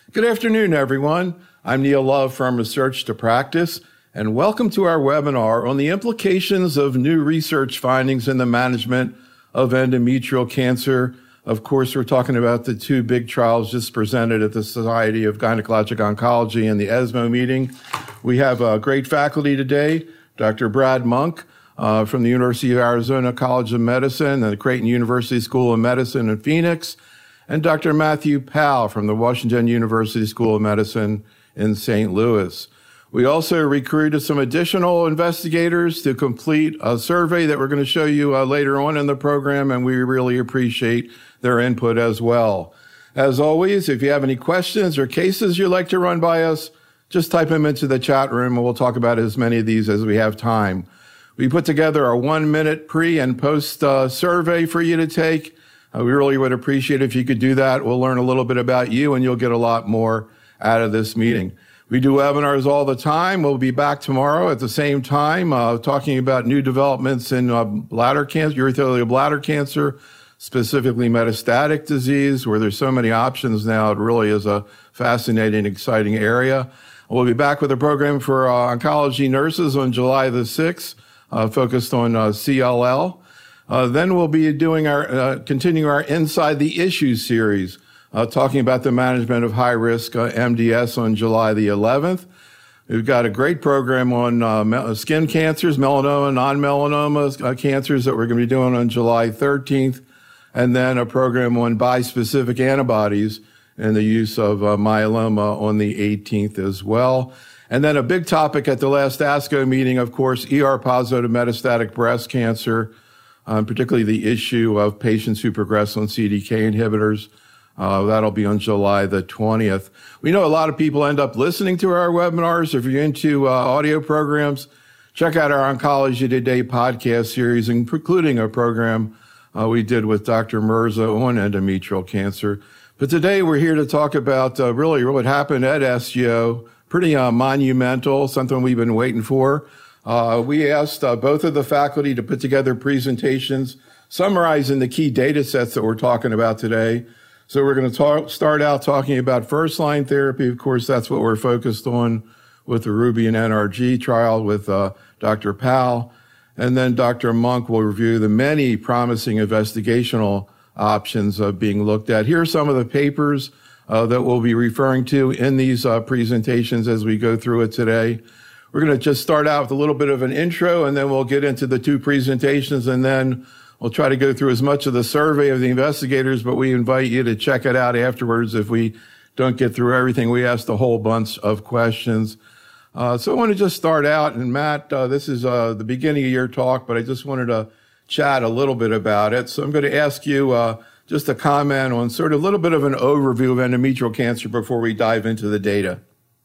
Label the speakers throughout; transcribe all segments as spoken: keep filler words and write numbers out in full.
Speaker 1: Good afternoon, everyone. I'm Neil Love from Research to Practice, and welcome to our webinar on the implications of new research findings in the management of endometrial cancer. Of course, we're talking about the two big trials just presented at the Society of Gynecologic Oncology and the ESMO meeting. We have uh, great faculty today, Doctor Brad Monk uh, from the University of Arizona College of Medicine and the Creighton University School of Medicine in Phoenix, and Doctor Matthew Powell from the Washington University School of Medicine in Saint Louis. We also recruited some additional investigators to complete a survey that we're going to show you uh, later on in the program, and we really appreciate their input as well. As always, if you have any questions or cases you'd like to run by us, just type them into the chat room, and we'll talk about as many of these as we have time. We put together a one-minute pre- and post uh, survey for you to take. Uh, we really would appreciate if you could do that. We'll learn a little bit about you, and you'll get a lot more out of this meeting. We do webinars all the time. We'll be back tomorrow at the same time, uh, talking about new developments in uh, bladder cancer, urothelial bladder cancer, specifically metastatic disease, where there's so many options now. It really is a fascinating, exciting area. We'll be back with a program for uh, oncology nurses on July the sixth, uh, focused on uh, C L L. Uh, then we'll be doing our, uh, continuing our Inside the Issues series, uh, talking about the management of high-risk uh, M D S on July the eleventh. We've got a great program on uh, skin cancers, melanoma, non-melanoma uh, cancers that we're going to be doing on July thirteenth, and then a program on bispecific antibodies and the use of uh, myeloma on the eighteenth as well. And then a big topic at the last ASCO meeting, of course, E R-positive metastatic breast cancer, Um, particularly the issue of patients who progress on C D K inhibitors. Uh, that'll be on July the twentieth. We know a lot of people end up listening to our webinars. If you're into uh, audio programs, check out our Oncology Today podcast series, including a program uh, we did with Doctor Mirza on endometrial cancer. But today we're here to talk about uh, really what happened at S G O. Pretty uh, monumental, something we've been waiting for. Uh, we asked uh, both of the faculty to put together presentations summarizing the key data sets that we're talking about today. So we're going to talk, start out talking about first-line therapy. Of course, that's what we're focused on with the Ruby and N R G trial with uh, Doctor Powell. And then Doctor Monk will review the many promising investigational options uh, being looked at. Here are some of the papers uh, that we'll be referring to in these uh, presentations as we go through it today. We're going to just start out with a little bit of an intro, and then we'll get into the two presentations, and then we'll try to go through as much of the survey of the investigators, but we invite you to check it out afterwards if we don't get through everything. We asked a whole bunch of questions. Uh, so I want to just start out, and Matt, uh, this is uh, the beginning of your talk, but I just wanted to chat a little bit about it. So I'm going to ask you uh, just a comment on sort of a little bit of an overview of endometrial cancer before we dive into the data.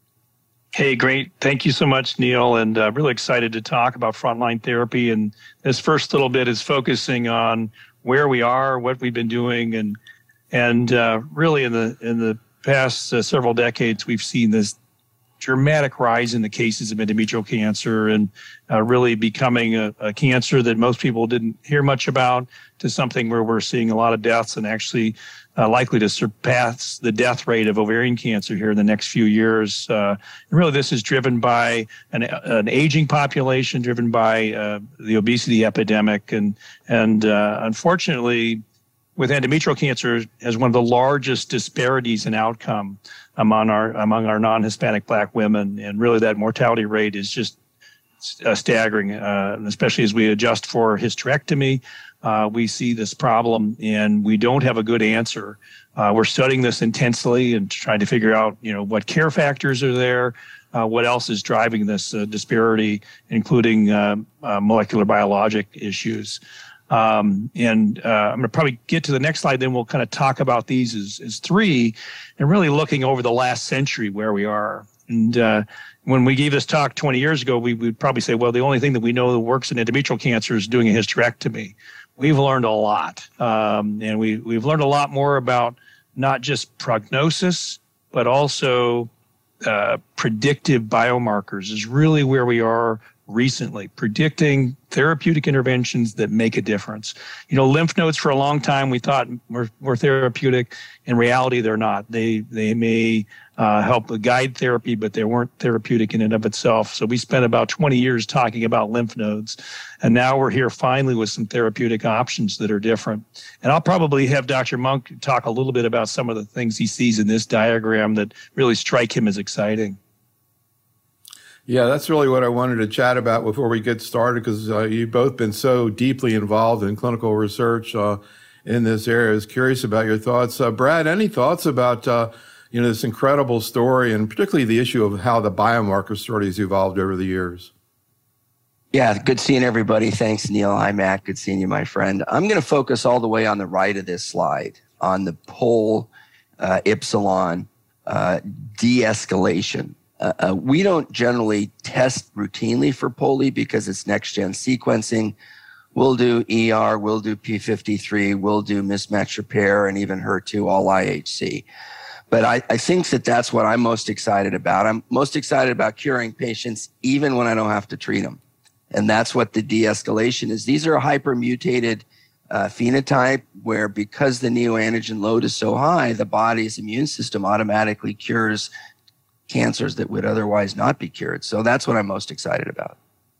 Speaker 2: Hey, great. Thank you so much, Neil, and uh, really excited to talk about frontline therapy. And this first little bit is focusing on where we are, what we've been doing, and and uh, really in the in the past uh, several decades, we've seen this dramatic rise in the cases of endometrial cancer and uh, really becoming a, a cancer that most people didn't hear much about to something where we're seeing a lot of deaths and actually Uh, likely to surpass the death rate of ovarian cancer here in the next few years. Uh, and really, this is driven by an, an aging population, driven by uh, the obesity epidemic, and and uh, unfortunately, with endometrial cancer, has one of the largest disparities in outcome among our among our non-Hispanic Black women, and really that mortality rate is just uh, staggering, uh, especially as we adjust for hysterectomy. Uh, we see this problem, and we don't have a good answer. Uh, we're studying this intensely and trying to figure out, you know, what care factors are there, uh, what else is driving this uh, disparity, including uh, uh, molecular biologic issues. Um, and uh, I'm going to probably get to the next slide, then we'll kind of talk about these as, as three, and really looking over the last century where we are. And uh, when we gave this talk twenty years ago, we would probably say, well, the only thing that we know that works in endometrial cancer is doing a hysterectomy. We've learned a lot, um, and we, we've learned a lot more about not just prognosis, but also uh, predictive biomarkers is really where we are recently, predicting therapeutic interventions that make a difference. You know, lymph nodes for a long time we thought were, were therapeutic. In reality, they're not. They they may uh, help guide therapy, but they weren't therapeutic in and of itself. So we spent about twenty years talking about lymph nodes, and now we're here finally with some therapeutic options that are different. And I'll probably have Doctor Monk talk a little bit about some of the things he sees in this diagram that really strike him as exciting.
Speaker 1: Yeah, that's really what I wanted to chat about before we get started, because uh, you've both been so deeply involved in clinical research uh, in this area. I was curious about your thoughts. Uh, Brad, any thoughts about uh, you know, this incredible story, and particularly the issue of how the biomarker story has evolved over the years?
Speaker 3: Yeah, good seeing everybody. Thanks, Neil. Hi, Matt. Good seeing you, my friend. I'm going to focus all the way on the right of this slide on the pol uh, epsilon uh, de-escalation. Uh, uh, we don't generally test routinely for poli because it's next-gen sequencing. We'll do E R, we'll do P fifty-three, we'll do mismatch repair, and even H E R two, all I H C. But I, I think that that's what I'm most excited about. I'm most excited about curing patients even when I don't have to treat them. And that's what the de-escalation is. These are a hypermutated uh, phenotype where, because the neoantigen load is so high, the body's immune system automatically cures cancers that would otherwise not be cured. So that's what I'm most excited about.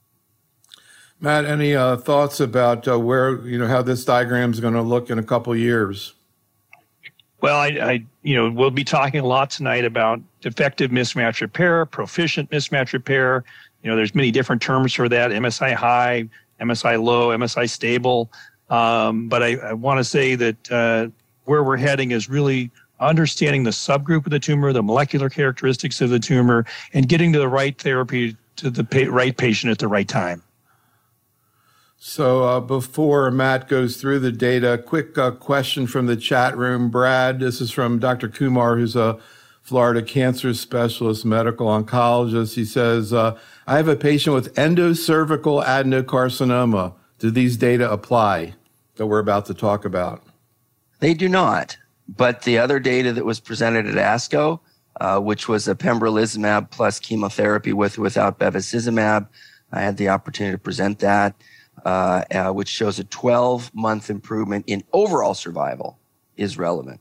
Speaker 1: Matt, any uh, thoughts about uh, where, you know, how this diagram is going to look in a couple of years?
Speaker 2: Well, I, I, you know, we'll be talking a lot tonight about defective mismatch repair, proficient mismatch repair. You know, there's many different terms for that: M S I high, M S I low, M S I stable. Um, but I, I want to say that uh, where we're heading is really understanding the subgroup of the tumor, the molecular characteristics of the tumor, and getting to the right therapy to the pa- right patient at the right time.
Speaker 1: So uh, before Matt goes through the data, quick uh, question from the chat room. Brad, this is from Doctor Kumar, who's a Florida cancer specialist, medical oncologist. He says, uh, I have a patient with endocervical adenocarcinoma. Do these data apply that we're about to talk about?
Speaker 3: They do not. But the other data that was presented at ASCO, uh, which was a pembrolizumab plus chemotherapy with without bevacizumab, I had the opportunity to present that, uh, uh, which shows a twelve-month improvement in overall survival is relevant.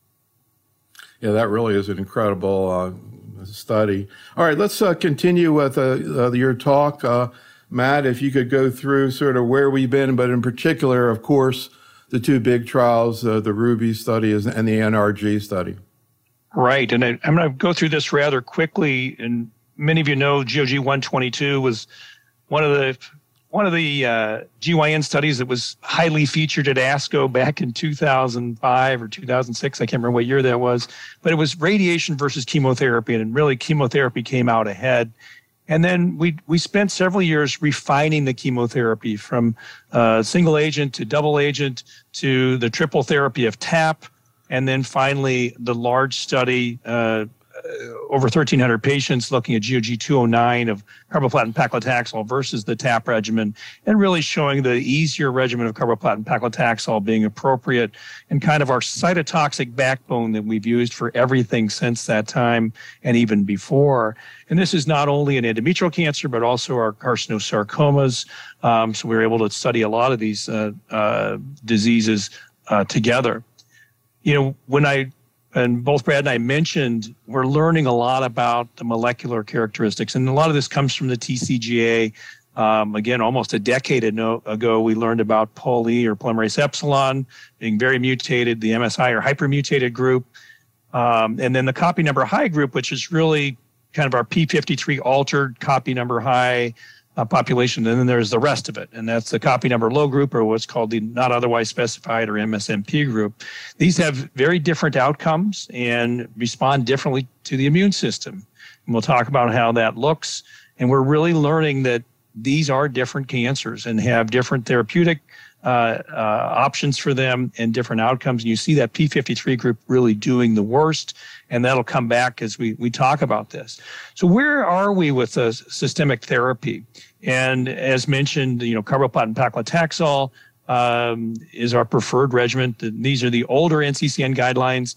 Speaker 1: Yeah, that really is an incredible uh, study. All right, let's uh, continue with uh, uh, your talk. Uh, Matt, if you could go through sort of where we've been, but in particular, of course, the two big trials, uh, the RUBY study and the N R G study.
Speaker 2: Right. And I, I'm going to go through this rather quickly. And many of you know G O G one twenty-two was one of the one of the uh, G Y N studies that was highly featured at ASCO back in two thousand five or two thousand six. I can't remember what year that was. But it was radiation versus chemotherapy. And really, chemotherapy came out ahead. And then we we spent several years refining the chemotherapy from uh, single agent to double agent to the triple therapy of T A P, and then finally the large study, uh, over thirteen hundred patients looking at G O G two oh nine of carboplatin paclitaxel versus the T A P regimen, and really showing the easier regimen of carboplatin paclitaxel being appropriate and kind of our cytotoxic backbone that we've used for everything since that time and even before. And this is not only in endometrial cancer, but also our carcinosarcomas. Um, so we were able to study a lot of these uh, uh, diseases uh, together. You know, when I And both Brad and I mentioned, we're learning a lot about the molecular characteristics. And a lot of this comes from the T C G A. Um, again, almost a decade ago, we learned about pol-E or polymerase epsilon being very mutated, the M S I or hypermutated group. Um, and then the copy number high group, which is really kind of our P fifty-three altered copy number high Uh, population, and then there's the rest of it, and that's the copy number low group, or what's called the not otherwise specified, or M S M P group. These have very different outcomes and respond differently to the immune system. And we'll talk about how that looks, and we're really learning that these are different cancers and have different therapeutic uh, uh, options for them and different outcomes. And you see that P fifty-three group really doing the worst, and that'll come back as we, we talk about this. So where are we with the systemic therapy? And as mentioned, you know, carboplatin paclitaxel um, is our preferred regimen. These are the older N C C N guidelines,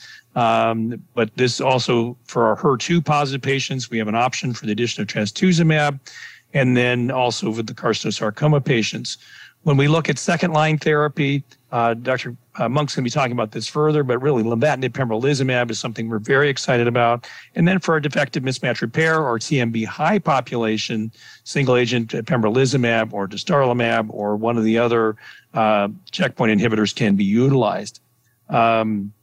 Speaker 2: um, but this also for our H E R two positive patients, we have an option for the addition of trastuzumab. and then also with the carcinosarcoma patients. When we look at second-line therapy, uh, Doctor Uh, Monk's going to be talking about this further, but really lenvatinib pembrolizumab is something we're very excited about. And then for our defective mismatch repair or T M B high population, single-agent pembrolizumab or dostarlimab or one of the other uh, checkpoint inhibitors can be utilized. Um,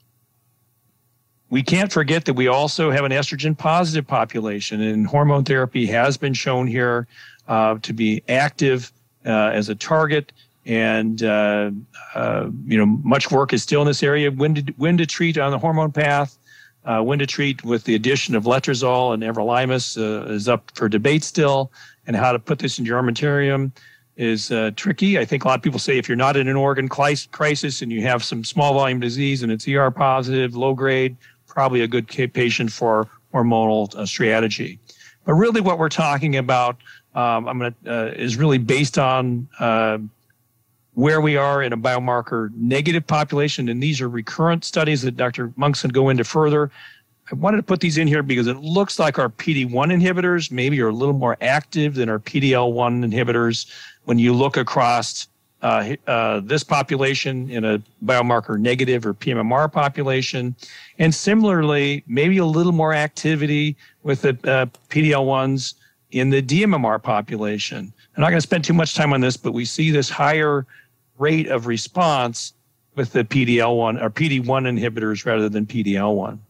Speaker 2: we can't forget that we also have an estrogen-positive population, and hormone therapy has been shown here uh, to be active uh, as a target. And, uh, uh, you know, much work is still in this area. When to, when to treat on the hormone path, uh, when to treat with the addition of letrozole and everolimus uh, is up for debate still. And how to put this in your armamentarium is uh, tricky. I think a lot of people say if you're not in an organ crisis and you have some small volume disease and it's E R positive, low grade, probably a good patient for hormonal uh, strategy. But really what we're talking about um, I'm gonna, uh, is really based on uh, where we are in a biomarker negative population. And these are recurrent studies that Doctor Monk's going to go into further. I wanted to put these in here because it looks like our P D one inhibitors maybe are a little more active than our P D L one inhibitors when you look across uh, uh, this population in a biomarker negative or P M M R population. And similarly, maybe a little more activity with the uh, P D L ones in the D M M R population. I'm not going to spend too much time on this, but we see this higher rate of response with the P D L one or P D one inhibitors rather than P D L one.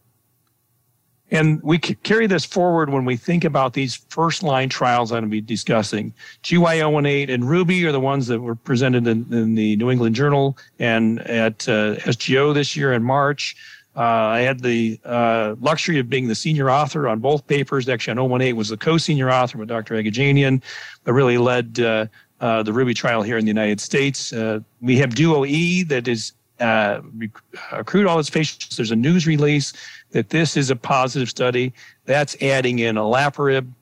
Speaker 2: And we carry this forward when we think about these first-line trials I'm going to be discussing. G Y zero one eight and RUBY are the ones that were presented in, in the New England Journal and at uh, S G O this year in March. Uh, I had the uh, luxury of being the senior author on both papers. Actually, on zero one eight was the co-senior author with Doctor Agajanian, but really led uh, uh, the RUBY trial here in the United States. Uh, we have DUO-E that is uh, accrued all its patients. There's a news release that this is a positive study. That's adding in olaparib.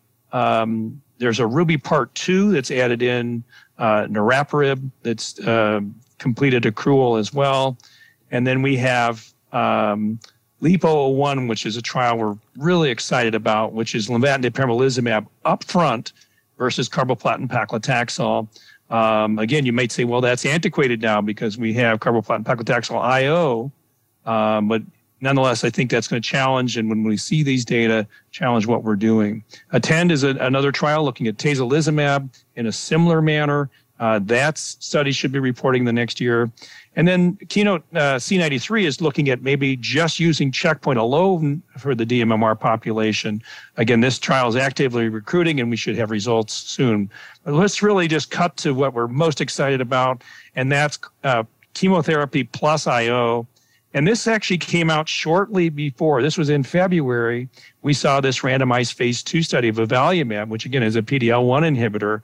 Speaker 2: Um, there's a RUBY Part two that's added in uh, niraparib that's uh, completed accrual as well. And then we have um, LEAP zero zero one, which is a trial we're really excited about, which is lenvatinib pembrolizumab upfront versus carboplatin paclitaxel. Um, again, you might say, well, that's antiquated now because we have carboplatin paclitaxel I O, um, but nonetheless, I think that's going to challenge, and when we see these data, challenge what we're doing. ATTEND is a, another trial looking at atezolizumab in a similar manner. Uh, that study should be reporting the next year. And then Keynote uh, C ninety-three is looking at maybe just using checkpoint alone for the D M M R population. Again, this trial is actively recruiting, and we should have results soon. But let's really just cut to what we're most excited about, and that's uh, chemotherapy plus I O. And this actually came out shortly before. This was in February. We saw this randomized phase two study of avelumab, which again is a P D L one inhibitor.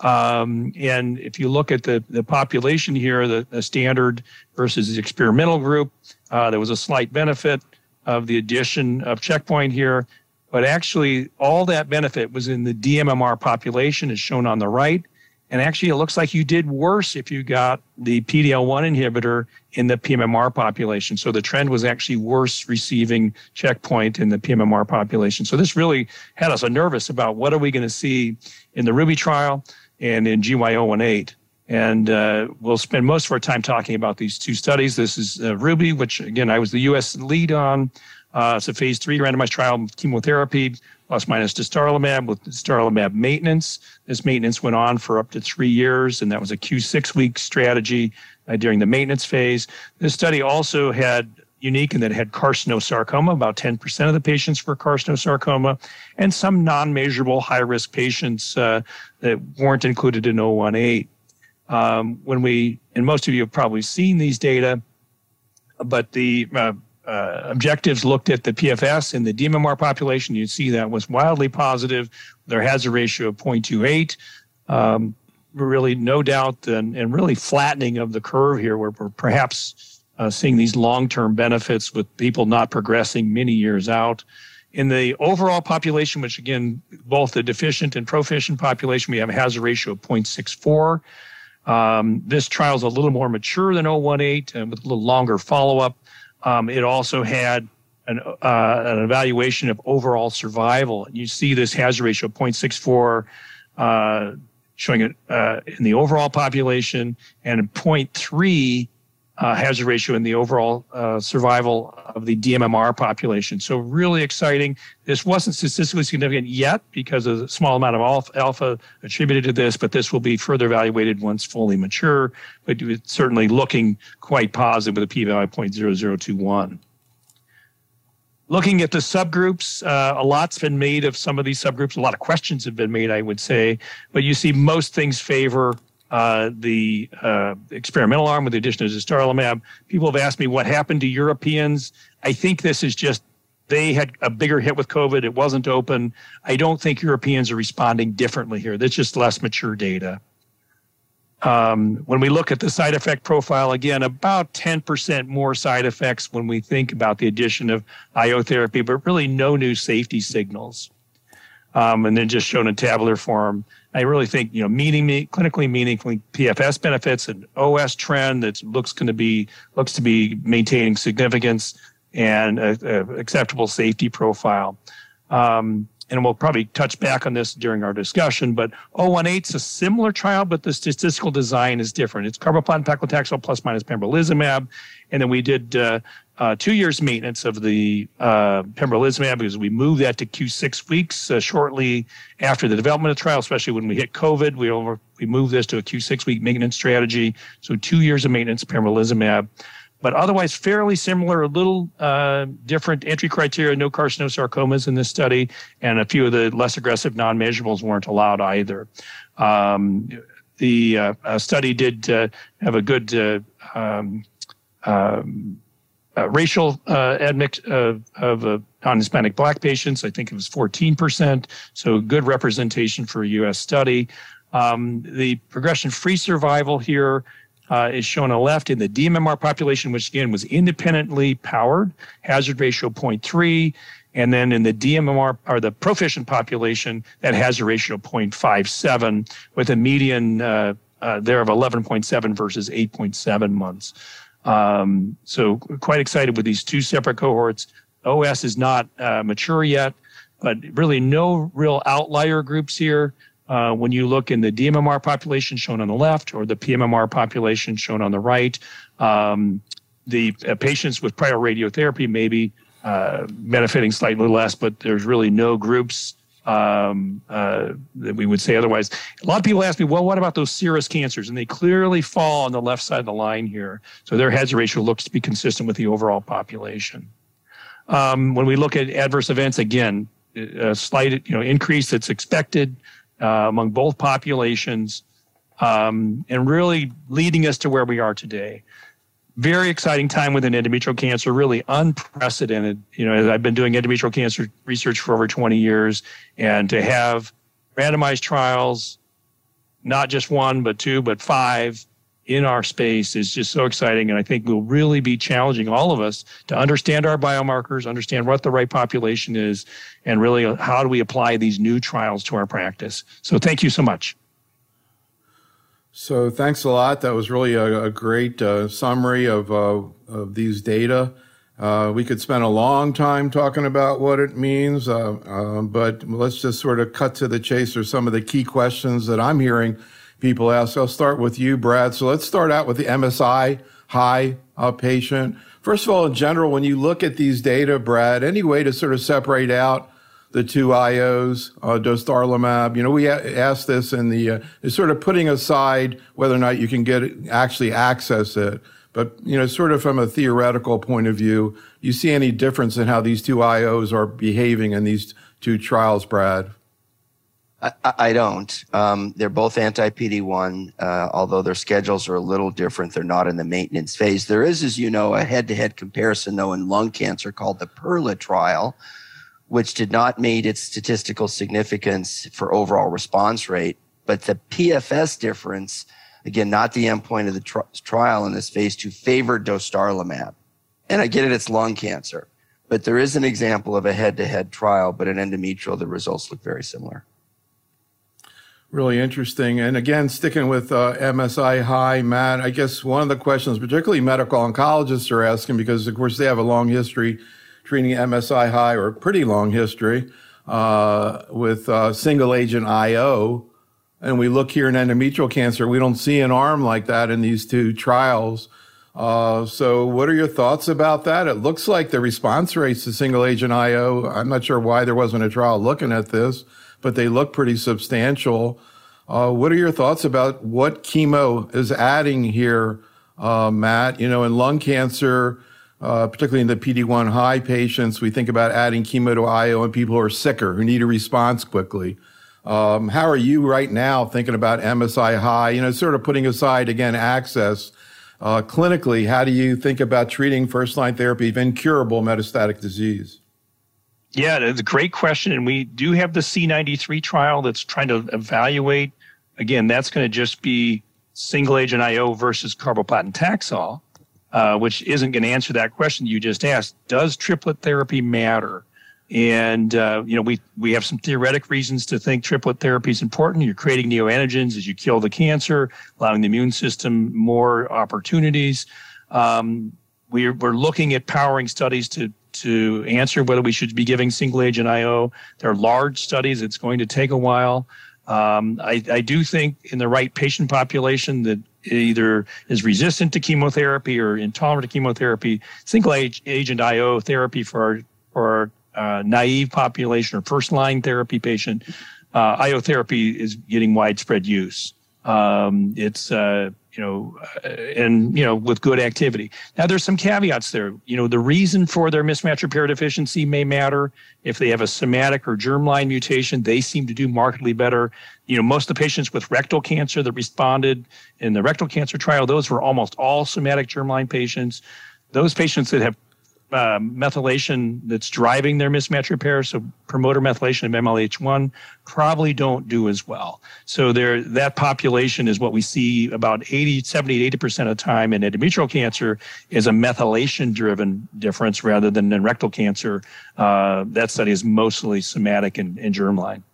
Speaker 2: Um, and if you look at the, the population here, the, the standard versus the experimental group, uh, there was a slight benefit of the addition of checkpoint here. But actually, all that benefit was in the D M M R population, as shown on the right. And actually, it looks like you did worse if you got the P D L one inhibitor in the P M M R population. So the trend was actually worse receiving checkpoint in the P M M R population. So this really had us nervous about what are we going to see in the RUBY trial and in G Y zero one eight. And uh, we'll spend most of our time talking about these two studies. This is uh, RUBY, which, again, I was the U S lead on. Uh, it's a phase three randomized trial of chemotherapy plus minus dostarlimab with dostarlimab maintenance. This maintenance went on for up to three years, and that was a Q six-week strategy uh, during the maintenance phase. This study also had unique in that it had carcinosarcoma. About ten percent of the patients were carcinosarcoma, and some non-measurable high-risk patients uh, that weren't included in zero one eight. Um, when we, and most of you have probably seen these data, but the uh, Uh, objectives looked at the P F S in the D M M R population. You see that was wildly positive. There has a ratio of zero point two eight. Um, really no doubt and, and really flattening of the curve here where we're perhaps uh, seeing these long-term benefits with people not progressing many years out. In the overall population, which again, both the deficient and proficient population, we have a hazard ratio of zero point six four. Um, this trial is a little more mature than zero one eight and with a little longer follow-up. Um, it also had an, uh, an evaluation of overall survival. You see this hazard ratio of zero point six four uh, showing it uh, in the overall population, and zero point three uh, hazard ratio in the overall uh, survival of the D M M R population. So really exciting. This wasn't statistically significant yet because of the small amount of alpha attributed to this, but this will be further evaluated once fully mature. But it's certainly looking quite positive with a p-value of zero point zero zero two one. Looking at the subgroups, uh, a lot's been made of some of these subgroups. A lot of questions have been made, I would say. But you see most things favor uh, the uh, experimental arm with the addition of dostarlimab. People have asked me what happened to Europeans. I think this is just they had a bigger hit with COVID. It wasn't open. I don't think Europeans are responding differently here. That's just less mature data. Um, when we look at the side effect profile, again, about ten percent more side effects when we think about the addition of I O therapy, but really no new safety signals. Um, and then just shown in tabular form. I really think, you know, meaning, clinically meaningful P F S benefits, an O S trend that looks going to be looks to be maintaining significance, and a, a acceptable safety profile. Um, And we'll probably touch back on this during our discussion, but zero one eight is a similar trial, but the statistical design is different. It's carboplatin paclitaxel plus minus pembrolizumab. And then we did uh, uh, two years maintenance of the uh, pembrolizumab because we moved that to Q six weeks uh, shortly after the development of the trial, especially when we hit COVID. We, over, we moved this to a Q six week maintenance strategy. So two years of maintenance of pembrolizumab. But otherwise fairly similar, a little uh, different entry criteria, no carcinosarcomas in this study, and a few of the less aggressive non-measurables weren't allowed either. Um, the uh, uh, study did uh, have a good uh, um, um, uh, racial uh, admix uh, of uh, non-Hispanic Black patients. I think it was fourteen percent, so good representation for a U S study. Um, the progression-free survival here Uh, is shown on the left in the D M M R population, which again was independently powered, hazard ratio zero point three, and then in the D M M R or the proficient population, that hazard ratio zero point five seven, with a median uh, uh, there of eleven point seven versus eight point seven months. Um, so quite excited with these two separate cohorts. O S is not uh, mature yet, but really no real outlier groups here. Uh, when you look in the D M M R population shown on the left or the P M M R population shown on the right, um, the uh, patients with prior radiotherapy may be uh, benefiting slightly less, but there's really no groups um, uh, that we would say otherwise. A lot of people ask me, well, what about those serous cancers? And they clearly fall on the left side of the line here. So their hazard ratio looks to be consistent with the overall population. Um, when we look at adverse events, again, a slight you know, increase that's expected Uh, among both populations, um, and really leading us to where we are today. Very exciting time within endometrial cancer, really unprecedented. You know, I've been doing endometrial cancer research for over twenty years, and to have randomized trials, not just one, but two, but five in our space is just so exciting. And I think will really be challenging all of us to understand our biomarkers, understand what the right population is, and really how do we apply these new trials to our practice. So thank you so much.
Speaker 1: So thanks a lot. That was really a, a great uh, summary of, uh, of these data. Uh, we could spend a long time talking about what it means, uh, uh, but let's just sort of cut to the chase or some of the key questions that I'm hearing people ask. I'll start with you, Brad. So let's start out with the M S I high uh, patient. First of all, in general, when you look at these data, Brad, any way to sort of separate out the two I Os, uh, dostarlimab? You know, we a- asked this in the, uh, is sort of putting aside whether or not you can get it, actually access it. But, you know, sort of from a theoretical point of view, do you see any difference in how these two I Os are behaving in these two trials, Brad?
Speaker 3: I, I don't. Um, they're both anti-P D one, uh, although their schedules are a little different. They're not in the maintenance phase. There is, as you know, a head-to-head comparison, though, in lung cancer called the PERLA trial, which did not meet its statistical significance for overall response rate. But the P F S difference, again, not the endpoint of the tri- trial in this phase two, favored dostarlimab. And I get it, it's lung cancer. But there is an example of a head-to-head trial, but in endometrial, the results look very similar.
Speaker 1: Really interesting. And again, sticking with uh, M S I high, Matt, I guess one of the questions, particularly medical oncologists are asking, because of course they have a long history treating M S I high, or a pretty long history, uh, with uh, single agent I O and we look here in endometrial cancer, we don't see an arm like that in these two trials. Uh, so what are your thoughts about that? It looks like the response rates to single agent I O, I'm not sure why there wasn't a trial looking at this, but they look pretty substantial. Uh, what are your thoughts about what chemo is adding here, uh, Matt? You know, in lung cancer, uh, particularly in the P D one high patients, we think about adding chemo to I O in people who are sicker, who need a response quickly. Um, how are you right now thinking about M S I high? You know, sort of putting aside, again, access. Uh, clinically, how do you think about treating first-line therapy of incurable metastatic disease?
Speaker 2: Yeah, it's a great question. And we do have the C ninety-three trial that's trying to evaluate. Again, that's going to just be single agent I O versus carboplatin Taxol, uh, which isn't going to answer that question you just asked. Does triplet therapy matter? And, uh, you know, we, we have some theoretic reasons to think triplet therapy is important. You're creating neoantigens as you kill the cancer, allowing the immune system more opportunities. Um, we're, we're looking at powering studies to, to answer whether we should be giving single agent I O. They're large studies. It's going to take a while. Um, I, I do think in the right patient population that either is resistant to chemotherapy or intolerant to chemotherapy, single agent I O therapy for our, for our Uh, naive population or first-line therapy patient, uh, I O therapy is getting widespread use. Um, it's, uh, you know, uh, and, you know, with good activity. Now, there's some caveats there. You know, the reason for their mismatch repair deficiency may matter. If they have a somatic or germline mutation, they seem to do markedly better. You know, most of the patients with rectal cancer that responded in the rectal cancer trial, those were almost all somatic germline patients. Those patients that have Uh, methylation that's driving their mismatch repair, so promoter methylation of M L H one, probably don't do as well. So there, that population is what we see about eighty, seventy, eighty percent of the time in endometrial cancer is a methylation-driven difference rather than in rectal cancer. Uh, that study is mostly somatic and, and germline.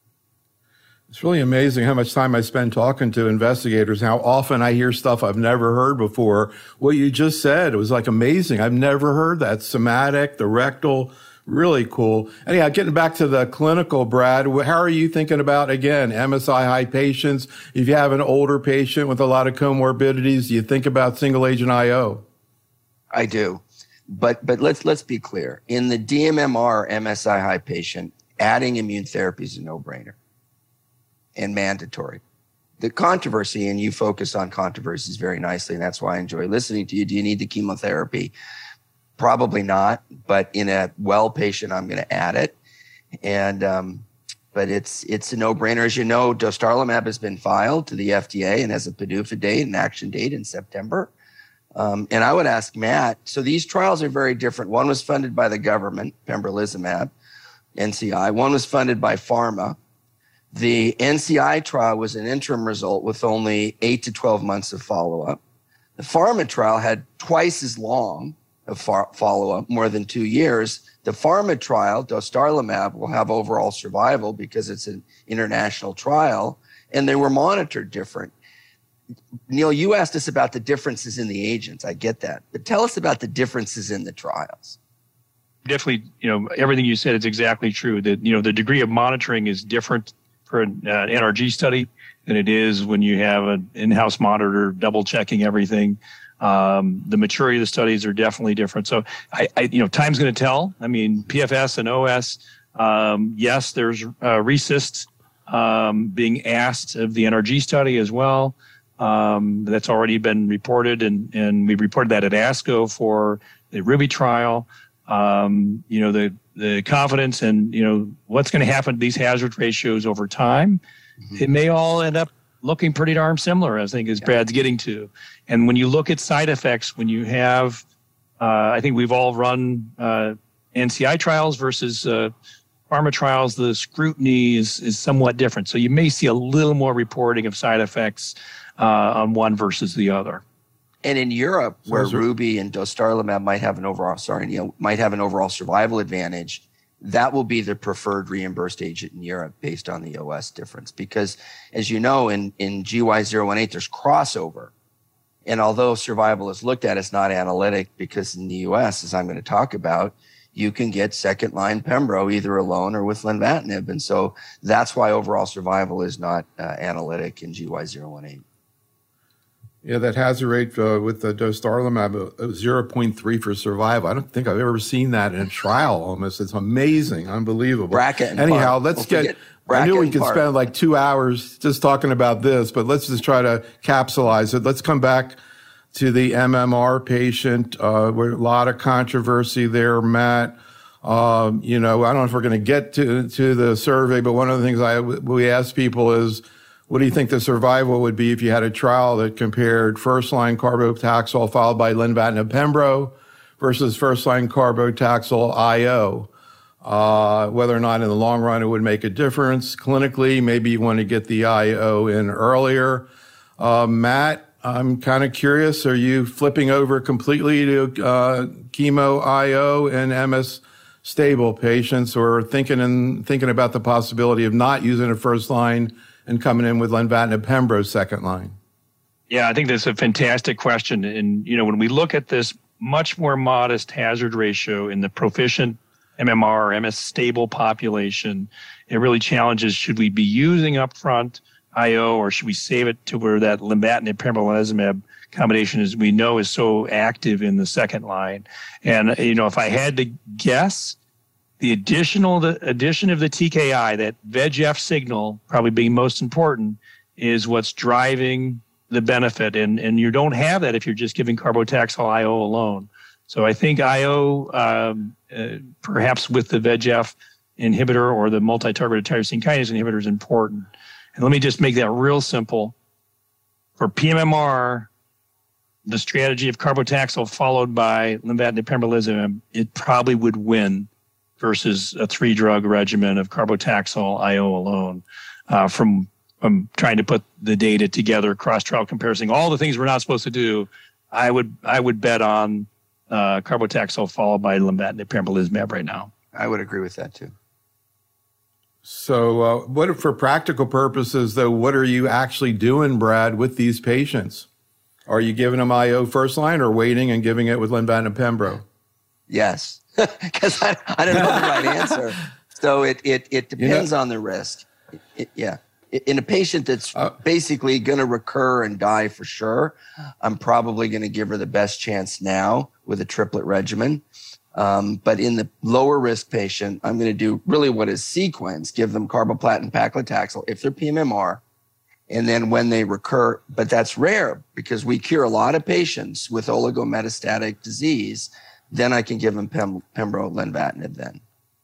Speaker 1: It's really amazing how much time I spend talking to investigators, how often I hear stuff I've never heard before. What you just said, it was like amazing. I've never heard that. Somatic, the rectal, really cool. Anyhow, getting back to the clinical, Brad, how are you thinking about, again, M S I high patients? If you have an older patient with a lot of comorbidities, do you think about single agent I O?
Speaker 3: I do. But but let's let's be clear. In the D M M R M S I high patient, adding immune therapy is a no-brainer and mandatory. The controversy, and you focus on controversies very nicely, and that's why I enjoy listening to you. Do you need the chemotherapy? Probably not, but in a well patient, I'm going to add it. And um, but it's it's a no-brainer. As you know, dostarlimab has been filed to the F D A and has a PDUFA date, an action date in September. Um, and I would ask Matt, so these trials are very different. One was funded by the government, pembrolizumab, N C I. One was funded by pharma. The N C I trial was an interim result with only eight to twelve months of follow-up. The pharma trial had twice as long of follow-up, more than two years. The pharma trial, dostarlimab, will have overall survival because it's an international trial, and they were monitored different. Neil, you asked us about the differences in the agents. I get that. But tell us about the differences in the trials.
Speaker 2: Definitely, you know, everything you said is exactly true. That, you know, the degree of monitoring is different for an uh, N R G study than it is when you have an in-house monitor double checking everything. Um, the maturity of the studies are definitely different. So, I, I you know, time's going to tell. I mean, P F S and O S, um, yes, there's uh, RECIST um, being asked of the N R G study as well. Um, that's already been reported, and, and we reported that at ASCO for the RUBY trial. Um, you know, the, the confidence and, you know, what's going to happen to these hazard ratios over time. Mm-hmm. It may all end up looking pretty darn similar, I think, as yeah. Brad's getting to. And when you look at side effects, when you have, uh, I think we've all run uh, N C I trials versus uh, pharma trials, the scrutiny is, is somewhat different. So you may see a little more reporting of side effects uh, on one versus the other.
Speaker 3: And in Europe, where RUBY and dostarlimab might have an overall, sorry, you know, might have an overall survival advantage, that will be the preferred reimbursed agent in Europe based on the O S difference. Because, as you know, in, in G Y zero one eight, there's crossover. And although survival is looked at as not analytic, because in the U S, as I'm going to talk about, you can get second line Pembro either alone or with lenvatinib. And so that's why overall survival is not uh, analytic in G Y zero one eight.
Speaker 1: Yeah, that hazard rate uh, with the dostarlimab, uh, zero point three for survival. I don't think I've ever seen that in a trial almost. It's amazing, unbelievable.
Speaker 3: Bracket and
Speaker 1: Anyhow,
Speaker 3: PARP.
Speaker 1: let's
Speaker 3: Don't
Speaker 1: get, I knew we could
Speaker 3: PARP.
Speaker 1: spend like two hours just talking about this, but let's just try to capsulize it. Let's come back to the M M R patient. Uh, where a lot of controversy there, Matt. Um, you know, I don't know if we're going to get to, to the survey, but one of the things I, we ask people is, what do you think the survival would be if you had a trial that compared first-line carbotaxol followed by lenvatinib pembro versus first-line carbotaxol I O? Uh, whether or not in the long run it would make a difference. Clinically, maybe you want to get the I O in earlier. Uh, Matt, I'm kind of curious. Are you flipping over completely to uh, chemo I O and M S stable patients, or thinking and thinking about the possibility of not using a first line and coming in with lenvatinib pembro second line?
Speaker 2: Yeah, I think that's a fantastic question. And, you know, when we look at this much more modest hazard ratio in the proficient M M R or M S stable population, it really challenges, should we be using upfront I O or should we save it to where that lenvatinib pembrolizumab combination, as we know, is so active in the second line? And, you know, if I had to guess, the additional the addition of the T K I, that V E G F signal, probably being most important, is what's driving the benefit. And and you don't have that if you're just giving carbotaxol I O alone. So I think I O, um, uh, perhaps with the V E G F inhibitor or the multi-targeted tyrosine kinase inhibitor, is important. And let me just make that real simple. For P M M R, the strategy of carbotaxol followed by lenvatinib pembrolizumab, it probably would win versus a three-drug regimen of carbotaxol I O alone. Uh, from, from trying to put the data together, cross-trial comparison, all the things we're not supposed to do, I would I would bet on uh, carbotaxol followed by lenvatinib pembrolizumab right now.
Speaker 3: I would agree with that too.
Speaker 1: So uh, what, for practical purposes, though, what are you actually doing, Brad, with these patients? Are you giving them I O first line or waiting and giving it with lenvatinib pembro?
Speaker 3: Yes, because I, I don't know the right answer. So it it, it depends you know, on the risk. It, it, yeah. In a patient that's uh, basically going to recur and die for sure, I'm probably going to give her the best chance now with a triplet regimen. Um, but in the lower risk patient, I'm going to do really what is sequence, give them carboplatin paclitaxel if they're P M M R. And then when they recur, but that's rare because we cure a lot of patients with oligometastatic disease, then I can give them pem, pembro lenvatinib then.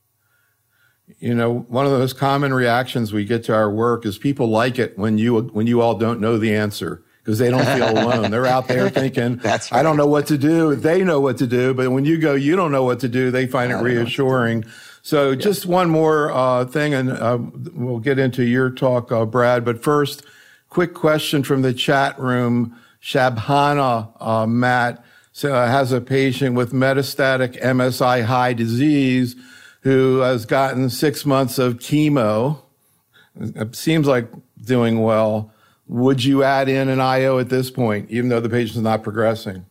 Speaker 1: You know, one of those common reactions we get to our work is people like it when you when you all don't know the answer because they don't feel alone. They're out there thinking, That's right. I don't know what to do. They know what to do. But when you go, you don't know what to do, they find it reassuring. So yeah. Just one more uh, thing, and uh, we'll get into your talk, uh, Brad. But first, quick question from the chat room. Shabhana, uh, Matt, so, uh, has a patient with metastatic M S I high disease who has gotten six months of chemo. It seems like doing well. Would you add in an I O at this point, even though the patient's not progressing?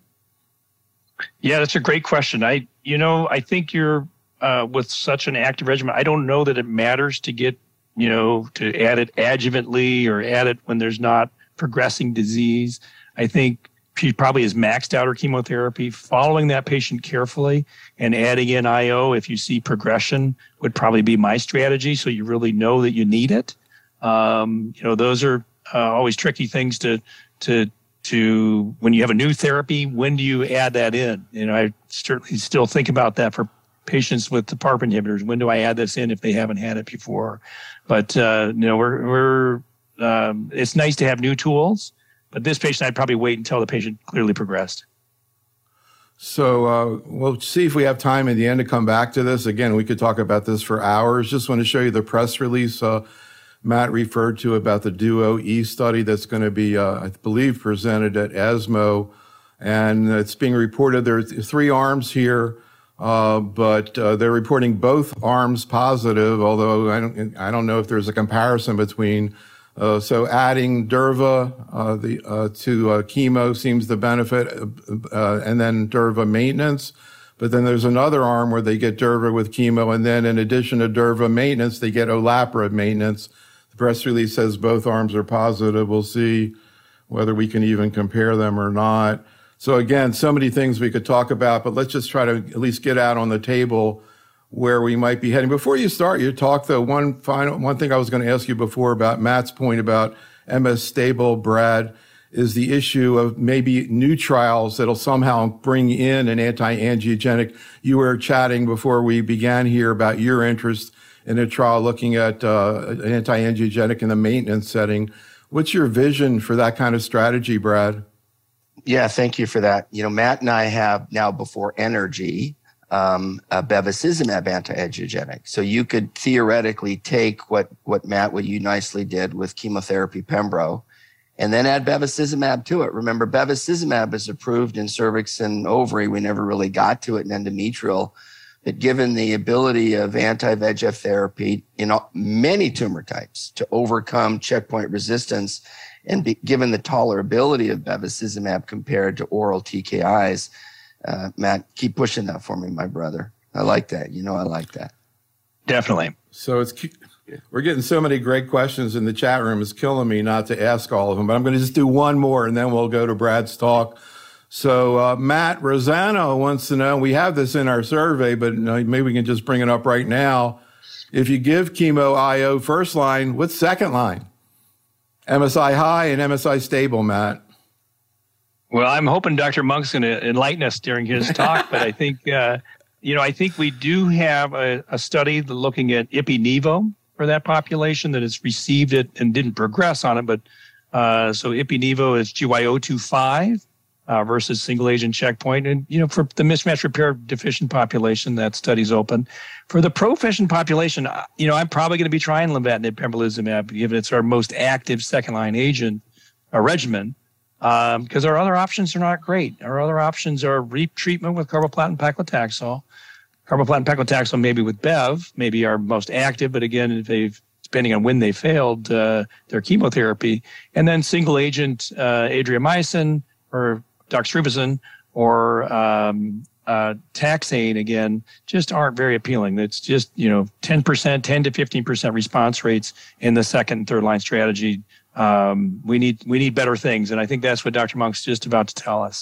Speaker 2: Yeah, that's a great question. I, you know, I think you're uh, with such an active regimen, I don't know that it matters to get, you know, to add it adjuvantly or add it when there's not progressing disease. I think she probably has maxed out her chemotherapy. Following that patient carefully and adding in I O if you see progression would probably be my strategy. So you really know that you need it. Um, you know, those are uh, always tricky things to to to when you have a new therapy. When do you add that in? You know, I certainly still think about that for patients with the PARP inhibitors. When do I add this in if they haven't had it before? But uh, you know, we're we're um, it's nice to have new tools. But this patient, I'd probably wait until the patient clearly progressed.
Speaker 1: So uh, we'll see if we have time at the end to come back to this. Again, we could talk about this for hours. Just want to show you the press release uh, Matt referred to about the DUO-E study that's going to be, uh, I believe, presented at ESMO. And it's being reported there are three arms here, uh, but uh, they're reporting both arms positive, although I don't, I don't know if there's a comparison between Uh, so adding Durva uh, the, uh, to uh, chemo seems the benefit, uh, and then Durva maintenance. But then there's another arm where they get durva with chemo, and then in addition to durva maintenance, they get olaparib maintenance. The press release says both arms are positive. We'll see whether we can even compare them or not. So again, so many things we could talk about, but let's just try to at least get out on the table where we might be heading. Before you start your talk, though, one final one thing I was going to ask you before about Matt's point about M S stable, Brad, is the issue of maybe new trials that'll somehow bring in an anti-angiogenic. You were chatting before we began here about your interest in a trial looking at uh, an anti-angiogenic in the maintenance setting. What's your vision for that kind of strategy, Brad?
Speaker 3: Yeah, thank you for that. You know, Matt and I have now before Energy, um, a bevacizumab anti-angiogenic. So you could theoretically take what, what Matt, what you nicely did with chemotherapy pembro, and then add bevacizumab to it. Remember, bevacizumab is approved in cervix and ovary. We never really got to it in endometrial. But given the ability of anti-V E G F therapy in many tumor types to overcome checkpoint resistance, and be, given the tolerability of bevacizumab compared to oral T K Is, uh, Matt, keep pushing that for me, my brother. I like that. You know, I like that.
Speaker 2: Definitely.
Speaker 1: So it's we're getting so many great questions in the chat room. It's killing me not to ask all of them, but I'm going to just do one more, and then we'll go to Brad's talk. So uh, Matt Rosano wants to know, we have this in our survey, but you know, maybe we can just bring it up right now. If you give chemo I O first line, what's second line? M S I high and M S I stable, Matt.
Speaker 2: Well, I'm hoping Doctor Monk's going to enlighten us during his talk, but I think, uh, you know, I think we do have a, a study looking at ipi-nivo for that population that has received it and didn't progress on it. But uh, so ipi-nivo is G Y zero two five uh, versus single agent checkpoint. And, you know, for the mismatch repair deficient population, that study's open. For the proficient population, you know, I'm probably going to be trying lenvatinib pembrolizumab, given it's our most active second line agent uh, regimen. Because um, our other options are not great. Our other options are retreatment with carboplatin paclitaxel. Carboplatin paclitaxel maybe with Bev, maybe our most active, but again, if they've, depending on when they failed uh, their chemotherapy. And then single agent uh, adriamycin or doxorubicin or um, uh, taxane, again, just aren't very appealing. It's just, you know, ten percent, ten to fifteen percent response rates in the second and third line strategy. Um, we need we need better things, and I think that's what Doctor Monk's just about to tell us.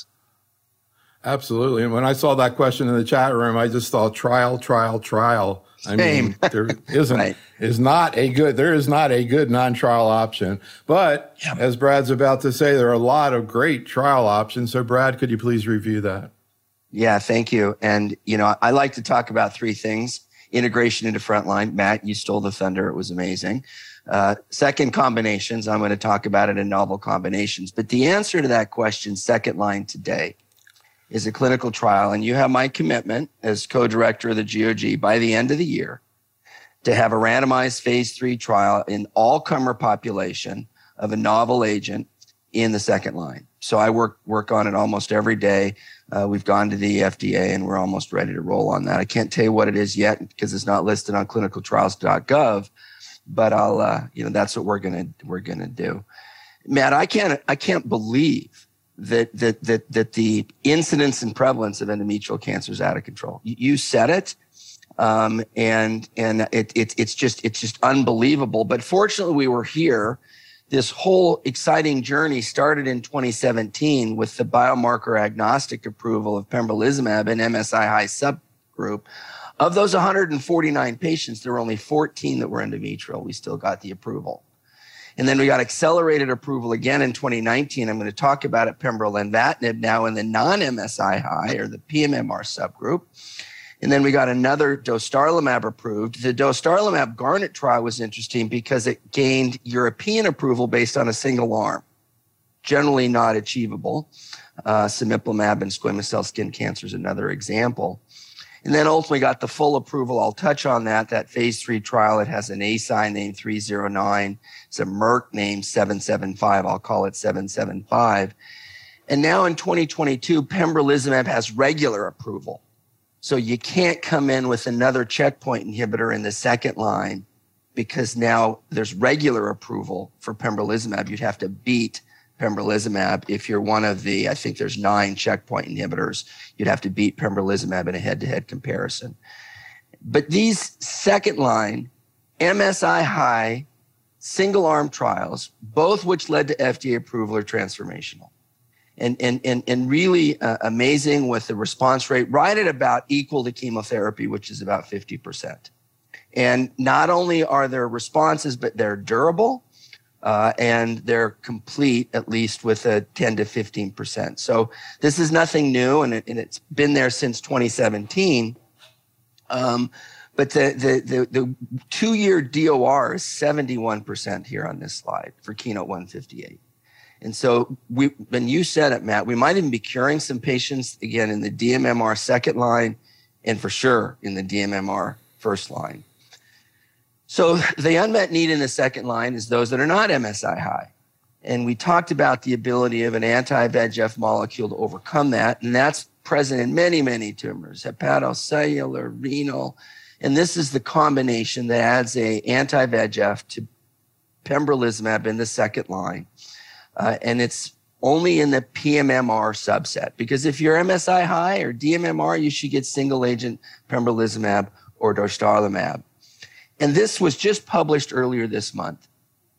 Speaker 1: Absolutely. And when I saw that question in the chat room, I just thought trial, trial, trial. I
Speaker 3: Same.
Speaker 1: mean, there isn't
Speaker 3: Right.
Speaker 1: is not a good there is not a good non-trial option. But
Speaker 2: Yeah.
Speaker 1: as Brad's about to say, there are a lot of great trial options. So Brad, could you please review that?
Speaker 3: Yeah, thank you. And, you know, I like to talk about three things. Integration into frontline. Matt, you stole the thunder. It was amazing. Uh, second, combinations. I'm going to talk about it in novel combinations. But the answer to that question, second line today, is a clinical trial. And you have my commitment as co-director of the G O G by the end of the year to have a randomized phase three trial in all-comer population of a novel agent in the second line. So I work work on it almost every day. Uh, we've gone to the F D A and we're almost ready to roll on that. I can't tell you what it is yet because it's not listed on clinical trials dot gov, but I'll, uh, you know, that's what we're gonna we're gonna do. Matt, I can't I can't believe that that that that the incidence and prevalence of endometrial cancer is out of control. You, you said it, um, and and it, it it's just it's just unbelievable. But fortunately, we were here. This whole exciting journey started in twenty seventeen with the biomarker agnostic approval of pembrolizumab in M S I high subgroup. Of those one hundred forty-nine patients, there were only fourteen that were endometrial. We still got the approval. And then we got accelerated approval again in twenty nineteen. I'm going to talk about it, pembrolizumab, now in the non-M S I high or the P M M R subgroup. And then we got another dostarlimab approved. The dostarlimab Garnet trial was interesting because it gained European approval based on a single arm. Generally not achievable. Uh, cemiplimab and squamous cell skin cancer is another example. And then ultimately got the full approval. I'll touch on that. That phase three trial, it has an A S I named three oh nine. It's a Merck named seven seven five. I'll call it seven seven five. And now in twenty twenty-two, pembrolizumab has regular approval. So you can't come in with another checkpoint inhibitor in the second line because now there's regular approval for pembrolizumab. You'd have to beat pembrolizumab. If you're one of the, I think there's nine checkpoint inhibitors, you'd have to beat pembrolizumab in a head-to-head comparison. But these second line M S I high single arm trials, both which led to F D A approval, are transformational. And, and, and, and really uh, amazing, with the response rate right at about equal to chemotherapy, which is about fifty percent. And not only are there responses, but they're durable, uh, and they're complete, at least with a ten to fifteen percent. So this is nothing new, and, it, and it's been there since twenty seventeen. Um, but the, the, the, the two-year D O R is seventy-one percent here on this slide for Keynote one fifty-eight. And so we, when you said it, Matt, we might even be curing some patients, again, in the D M M R second line, and for sure in the D M M R first line. So the unmet need in the second line is those that are not M S I high. And we talked about the ability of an anti-V E G F molecule to overcome that. And that's present in many, many tumors, hepatocellular, renal. And this is the combination that adds a anti-V E G F to pembrolizumab in the second line. Uh, and it's only in the P M M R subset, because if you're M S I high or D M M R, you should get single agent pembrolizumab or dostarlimab. And this was just published earlier this month.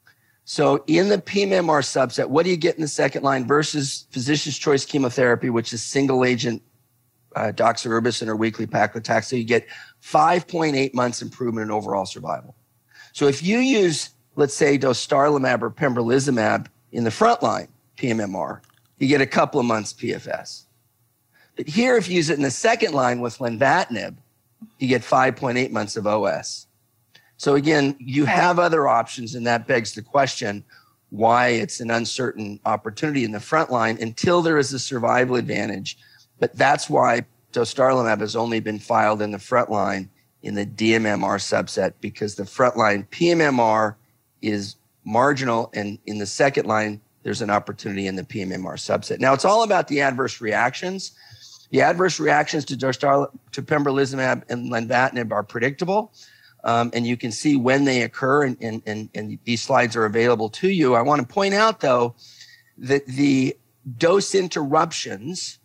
Speaker 3: So in the P M M R subset, what do you get in the second line versus physician's choice chemotherapy, which is single agent uh, doxorubicin or weekly paclitaxel? You get five point eight months improvement in overall survival. So if you use, let's say, dostarlimab or pembrolizumab in the front line P M M R, you get a couple of months P F S. But here, if you use it in the second line with lenvatinib, you get five point eight months of O S. So again, you have other options, and that begs the question why it's an uncertain opportunity in the front line until there is a survival advantage. But that's why dostarlimab has only been filed in the front line in the D M M R subset, because the front line P M M R is marginal, and in the second line, there's an opportunity in the P M M R subset. Now, it's all about the adverse reactions. The adverse reactions to dostarlimab, to pembrolizumab and lenvatinib are predictable. Um, and you can see when they occur, and, and, and, and these slides are available to you. I want to point out, though, that the dose interruptions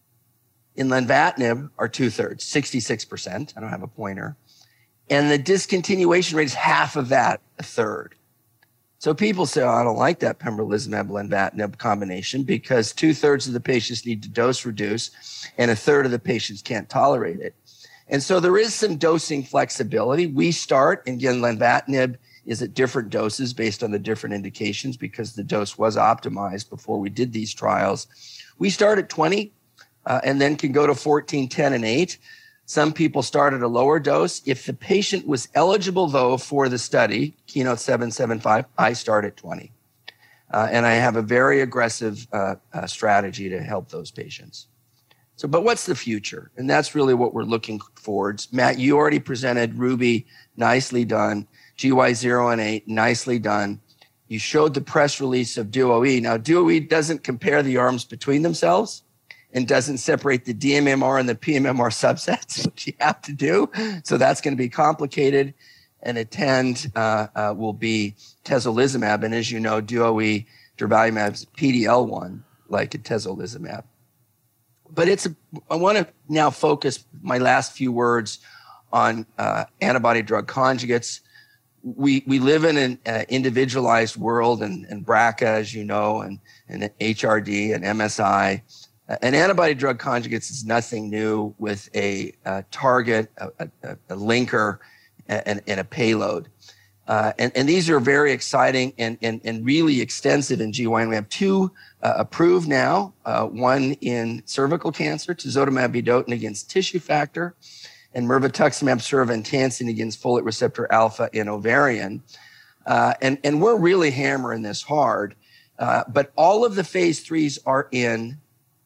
Speaker 3: in lenvatinib are two-thirds, sixty-six percent. I don't have a pointer. And the discontinuation rate is half of that, a third. So people say, oh, I don't like that pembrolizumab lenvatinib combination, because two-thirds of the patients need to dose reduce, and a third of the patients can't tolerate it. And so there is some dosing flexibility. We start, and again, lenvatinib is at different doses based on the different indications, because the dose was optimized before we did these trials. We start at twenty uh, and then can go to fourteen, ten, and eight. Some people start at a lower dose. If the patient was eligible, though, for the study, Keynote seven seventy-five, I start at twenty. Uh, and I have a very aggressive uh, uh, strategy to help those patients. So, but what's the future? And that's really what we're looking towards. Matt, you already presented Ruby, nicely done. G Y zero and eight, nicely done. You showed the press release of DuoE. Now, DuoE doesn't compare the arms between themselves and doesn't separate the D M M R and the P M M R subsets, which you have to do. So that's going to be complicated. And attend uh, uh, will be atezolizumab. And as you know, DuoE, durvalumab is P D L one, like atezolizumab. But it's a, I want to now focus my last few words on uh, antibody drug conjugates. We we live in an uh, individualized world, and, and B R C A, as you know, and, and H R D and M S I. Uh, and antibody drug conjugates is nothing new, with a, a target, a, a, a linker, and, and a payload. Uh, and, and these are very exciting and, and, and really extensive in G Y N. We have two uh, approved now, uh, one in cervical cancer, tisotumab vedotin against tissue factor, and mirvetuximab soravtansine against folate receptor alpha in ovarian. Uh, and, and we're really hammering this hard. Uh, but all of the phase threes are in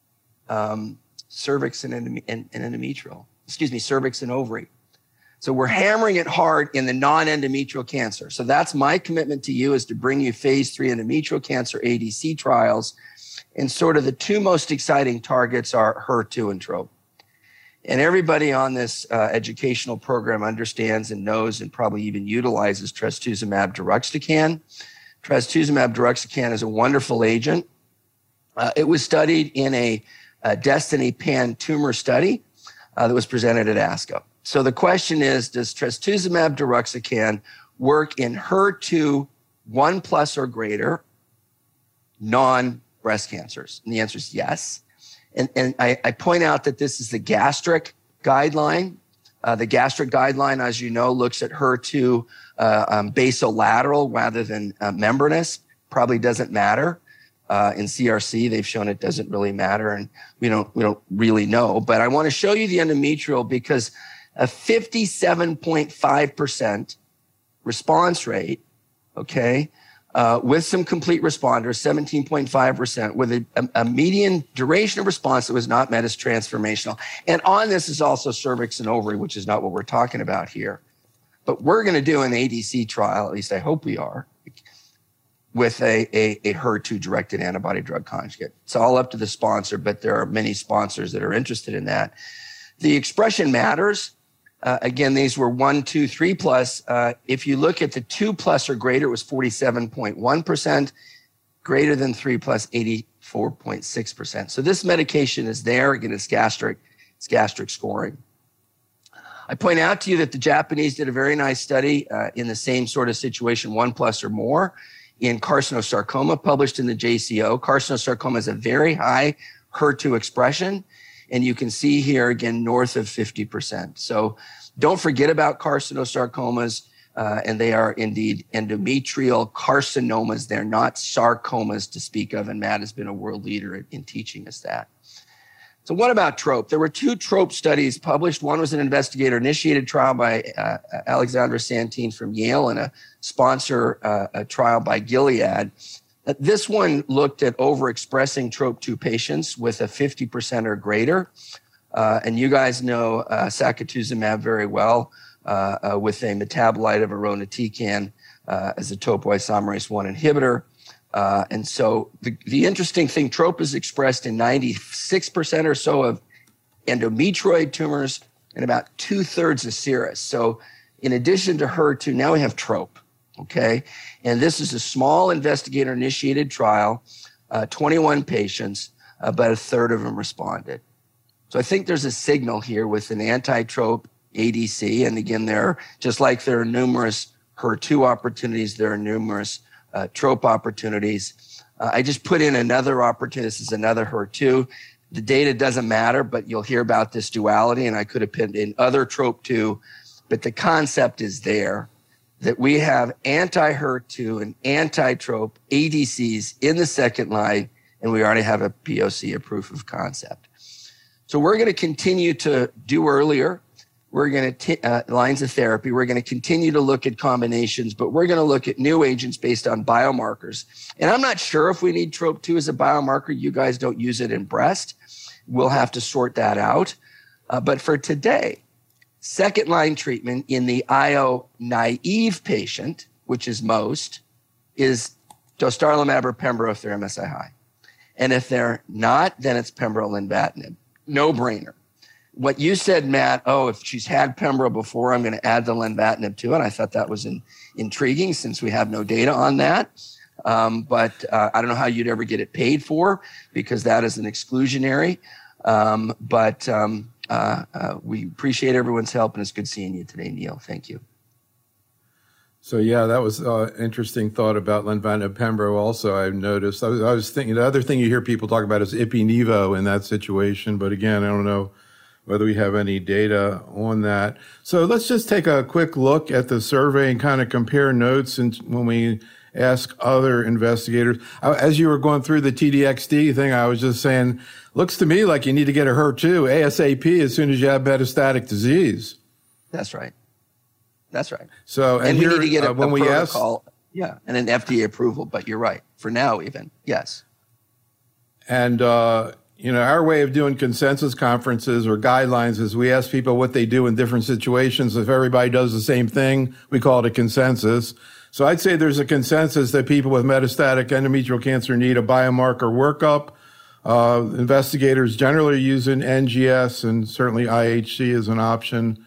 Speaker 3: um, cervix and, endome- and, and endometrial, excuse me, cervix and ovary. So we're hammering it hard in the non-endometrial cancer. So that's my commitment to you, is to bring you phase three endometrial cancer A D C trials. And sort of the two most exciting targets are H E R two and T R O P. And everybody on this uh, educational program understands and knows and probably even utilizes trastuzumab deruxtecan. Trastuzumab deruxtecan is a wonderful agent. Uh, it was studied in a, a Destiny pan tumor study uh, that was presented at ASCO. So the question is, does trastuzumab deruxtecan work in H E R two one plus or greater non-breast cancers? And the answer is yes. And, and I, I point out that this is the gastric guideline. Uh, the gastric guideline, as you know, looks at H E R two uh, um, basolateral rather than uh, membranous. Probably doesn't matter. Uh, in C R C, they've shown it doesn't really matter, and we don't we don't really know. But I want to show you the endometrial because a fifty-seven point five percent response rate, okay, uh, with some complete responders, seventeen point five percent, with a, a, a median duration of response that was not met as transformational. And on this is also cervix and ovary, which is not what we're talking about here. But we're going to do an A D C trial, at least I hope we are, with a, a, a H E R two-directed antibody drug conjugate. It's all up to the sponsor, but there are many sponsors that are interested in that. The expression matters. Uh, again, these were one, two, three plus. Uh, if you look at the two plus or greater, it was forty-seven point one percent. Greater than three plus, eighty-four point six percent. So this medication is there. Again, it's gastric, it's gastric scoring. I point out to you that the Japanese did a very nice study uh, in the same sort of situation, one plus or more, in carcinosarcoma, published in the J C O. Carcinosarcoma has a very high H E R two expression, and you can see here again north of fifty percent. So don't forget about carcinosarcomas, uh, and they are indeed endometrial carcinomas. They're not sarcomas to speak of, and Matt has been a world leader in, in teaching us that. So what about TROPE? There were two TROPE studies published. One was an investigator-initiated trial by uh, Alexandra Santine from Yale and a sponsor uh, a trial by Gilead. Uh, this one looked at overexpressing TROPE two patients with a fifty percent or greater. Uh, and you guys know uh, sacituzumab very well uh, uh, with a metabolite of irinotecan uh, as a topoisomerase one inhibitor. Uh, and so the, the interesting thing, TROPE is expressed in ninety-six percent or so of endometrioid tumors and about two thirds of serous. So in addition to H E R two, now we have TROPE, okay? And this is a small investigator initiated trial, uh, twenty-one patients, about a third of them responded. So I think there's a signal here with an anti-TROPE A D C. And again, there are, just like there are numerous H E R two opportunities, there are numerous Uh, TROPE opportunities. Uh, I just put in another opportunity. This is another H E R two. The data doesn't matter, but you'll hear about this duality, and I could have put in other TROPE two, but the concept is there that we have anti-H E R two and anti-TROPE A D Cs in the second line, and we already have a P O C, a proof of concept. So we're going to continue to do earlier. We're going to uh, lines of therapy. We're going to continue to look at combinations, but we're going to look at new agents based on biomarkers. And I'm not sure if we need TROPE two as a biomarker. You guys don't use it in breast. We'll have to sort that out. Uh, but for today, second line treatment in the I O naive patient, which is most, is dostarlimab or pembro if they're M S I high. And if they're not, then it's pembrolizumab. No brainer. What you said, Matt, oh, if she's had pembro before, I'm going to add the lenvatinib to it. I thought that was in, intriguing since we have no data on that. Um, but uh, I don't know how you'd ever get it paid for because that is an exclusionary. Um, but um, uh, uh, we appreciate everyone's help, and it's good seeing you today, Neil. Thank you.
Speaker 1: So, yeah, that was an uh, interesting thought about lenvatinib pembro also, I noticed. I was, I was thinking the other thing you hear people talk about is ipi-nivo in that situation. But again, I don't know whether we have any data on that. So let's just take a quick look at the survey and kind of compare notes and when we ask other investigators. As you were going through the T D X D thing, I was just saying, looks to me like you need to get a H E R two ASAP as soon as you have metastatic disease.
Speaker 3: That's right. That's right.
Speaker 1: So, and,
Speaker 3: and
Speaker 1: here,
Speaker 3: we need to get a,
Speaker 1: uh, when
Speaker 3: a
Speaker 1: we
Speaker 3: protocol,
Speaker 1: ask,
Speaker 3: yeah, and an F D A approval, but you're right. For now, even, yes.
Speaker 1: And, uh, you know, our way of doing consensus conferences or guidelines is we ask people what they do in different situations. If everybody does the same thing, we call it a consensus. So I'd say there's a consensus that people with metastatic endometrial cancer need a biomarker workup. Uh, investigators generally are using N G S and certainly I H C as an option.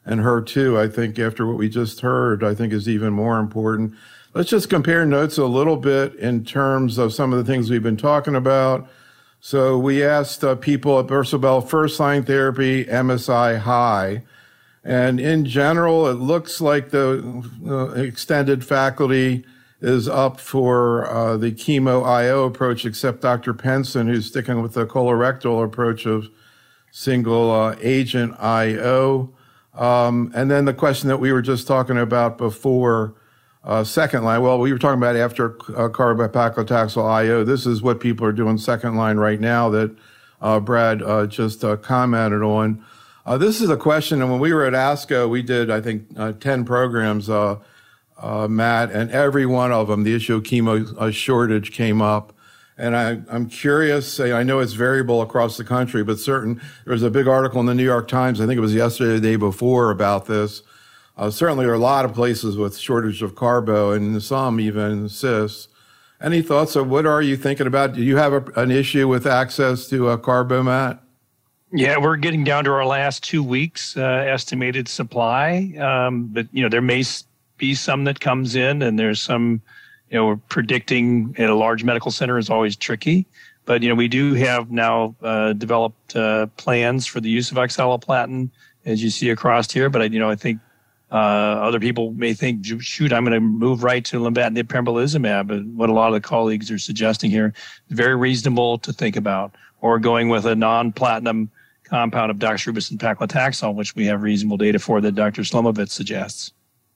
Speaker 1: And H E R two, I think, after what we just heard, I think is even more important. Let's just compare notes a little bit in terms of some of the things we've been talking about. So we asked uh, people at Bursabel first-line therapy, M S I high. And in general, it looks like the uh, extended faculty is up for uh, the chemo I O approach, except Doctor Penson, who's sticking with the colorectal approach of single uh, agent I O. Um, and then the question that we were just talking about before, Uh, second line, well, we were talking about after uh, carbopaclitaxel I O. This is what people are doing second line right now that uh, Brad uh, just uh, commented on. Uh, this is a question, and when we were at ASCO, we did, I think, uh, ten programs, uh, uh, Matt, and every one of them, the issue of chemo uh, shortage came up. And I, I'm curious, I know it's variable across the country, but certain, there was a big article in the New York Times, I think it was yesterday or the day before, about this. Uh, certainly, there are a lot of places with shortage of carbo, and some even cis. Any thoughts of what are you thinking about? Do you have a, an issue with access to uh, carbo, Matt?
Speaker 2: Yeah, we're getting down to our last two weeks uh, estimated supply, um, but you know there may be some that comes in, and there's some. You know, we're predicting at a large medical center is always tricky, but you know we do have now uh, developed uh, plans for the use of oxaliplatin, as you see across here. But I, you know, I think. Uh, other people may think, shoot, I'm going to move right to lenvatinib pembrolizumab, but what a lot of the colleagues are suggesting here is very reasonable to think about, or going with a non-platinum compound of doxorubicin paclitaxel, which we have reasonable data for that Doctor Slomovitz suggests.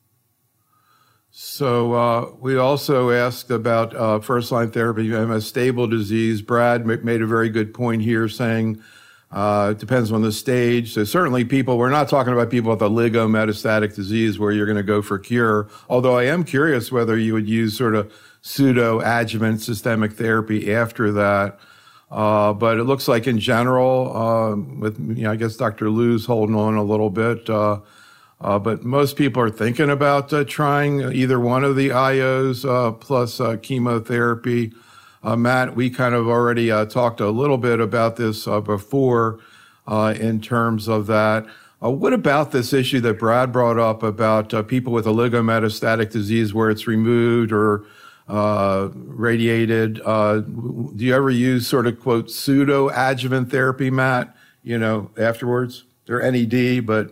Speaker 1: So uh, we also asked about uh, first-line therapy, M S stable disease. Brad made a very good point here saying, Uh, it depends on the stage. So certainly people, we're not talking about people with oligometastatic disease where you're going to go for cure. Although I am curious whether you would use sort of pseudo-adjuvant systemic therapy after that. Uh, but it looks like in general, uh, with, you know, I guess Doctor Liu's holding on a little bit. Uh, uh, but most people are thinking about uh, trying either one of the I Os uh, plus uh, chemotherapy. Uh, Matt, we kind of already uh, talked a little bit about this uh, before uh, in terms of that. Uh, what about this issue that Brad brought up about uh, people with oligometastatic disease where it's removed or uh, radiated? Uh, do you ever use sort of, quote, pseudo-adjuvant therapy, Matt, you know, afterwards? They're N E D, but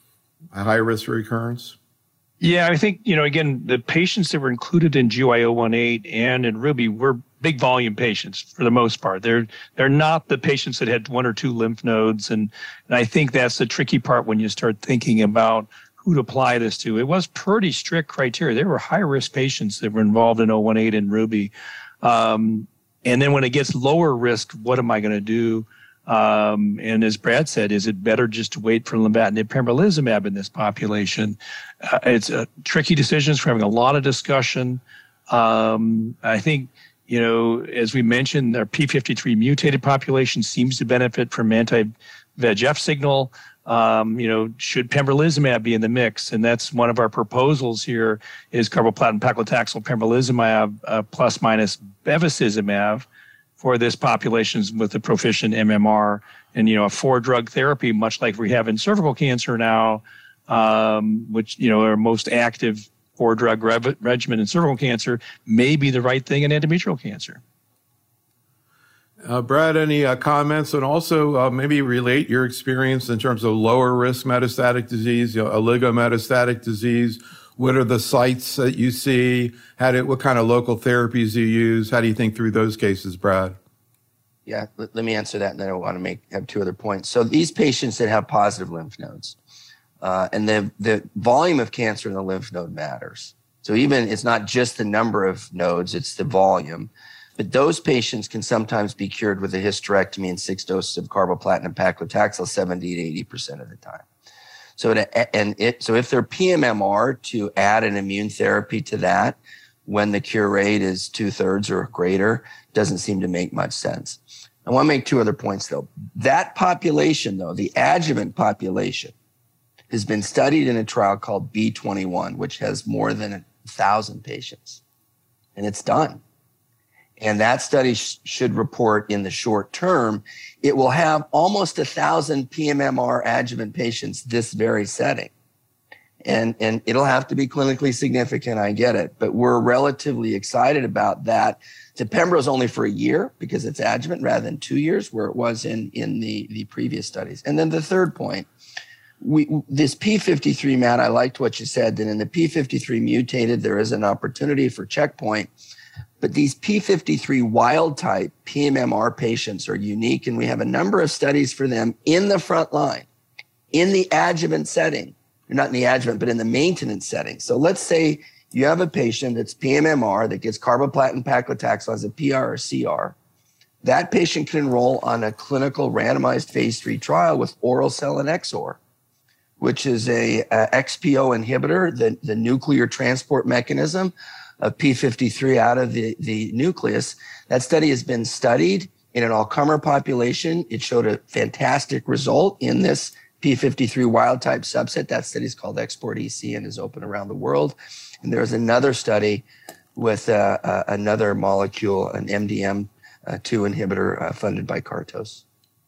Speaker 1: a high risk for recurrence?
Speaker 2: Yeah, I think, you know, again, the patients that were included in G Y zero one eight and in Ruby were big volume patients for the most part. They're they're not the patients that had one or two lymph nodes. And, and I think that's the tricky part when you start thinking about who to apply this to. It was pretty strict criteria. There were high-risk patients that were involved in zero one eight and Ruby. Um, and then when it gets lower risk, what am I going to do? Um, and as Brad said, is it better just to wait for lenvatinib pembrolizumab in this population? Uh, it's a tricky decision. We're having a lot of discussion. Um, I think, you know, as we mentioned, our P fifty-three mutated population seems to benefit from anti-V E G F signal. Um, you know, should pembrolizumab be in the mix? And that's one of our proposals here is carboplatin paclitaxel pembrolizumab uh, plus minus bevacizumab for this population with a proficient M M R and, you know, a four-drug therapy, much like we have in cervical cancer now, um, which, you know, are most active four-drug rev- regimen in cervical cancer, may be the right thing in endometrial cancer.
Speaker 1: Uh, Brad, any uh, comments? And also uh, maybe relate your experience in terms of lower-risk metastatic disease, you know, oligometastatic disease. What are the sites that you see? How do, what kind of local therapies do you use? How do you think through those cases, Brad?
Speaker 3: Yeah, let, let me answer that, and then I want to make have two other points. So these patients that have positive lymph nodes, uh, and the the volume of cancer in the lymph node matters. So even it's not just the number of nodes, it's the volume. But those patients can sometimes be cured with a hysterectomy and six doses of carboplatin and paclitaxel seventy to eighty percent of the time. So, to, and it, so if they're P M M R, to add an immune therapy to that when the cure rate is two thirds or greater doesn't seem to make much sense. I want to make two other points though. That population though, the adjuvant population, has been studied in a trial called B twenty-one, which has more than a thousand patients, and it's done. And that study sh- should report in the short term, it will have almost a thousand P M M R adjuvant patients this very setting. and, and it'll have to be clinically significant. I get it, but we're relatively excited about that. The Pembro is only for a year because it's adjuvant rather than two years where it was in, in the, the previous studies. And then the third point, we, this P fifty-three, Matt, I liked what you said, that in the P fifty-three mutated, there is an opportunity for checkpoint. But these P fifty-three wild type P M M R patients are unique, and we have a number of studies for them in the front line, in the adjuvant setting, not in the adjuvant, but in the maintenance setting. So let's say you have a patient that's P M M R that gets carboplatin paclitaxel as a P R or C R. That patient can enroll on a clinical randomized phase three trial with oral selinexor, which is a, a X P O inhibitor, the, the nuclear transport mechanism of P fifty-three out of the, the nucleus. That study has been studied in an all-comer population. It showed a fantastic result in this P fifty-three wild type subset. That study is called Export E C and is open around the world. And there's another study with uh, uh, another molecule, an M D M two inhibitor uh, funded by Kartos.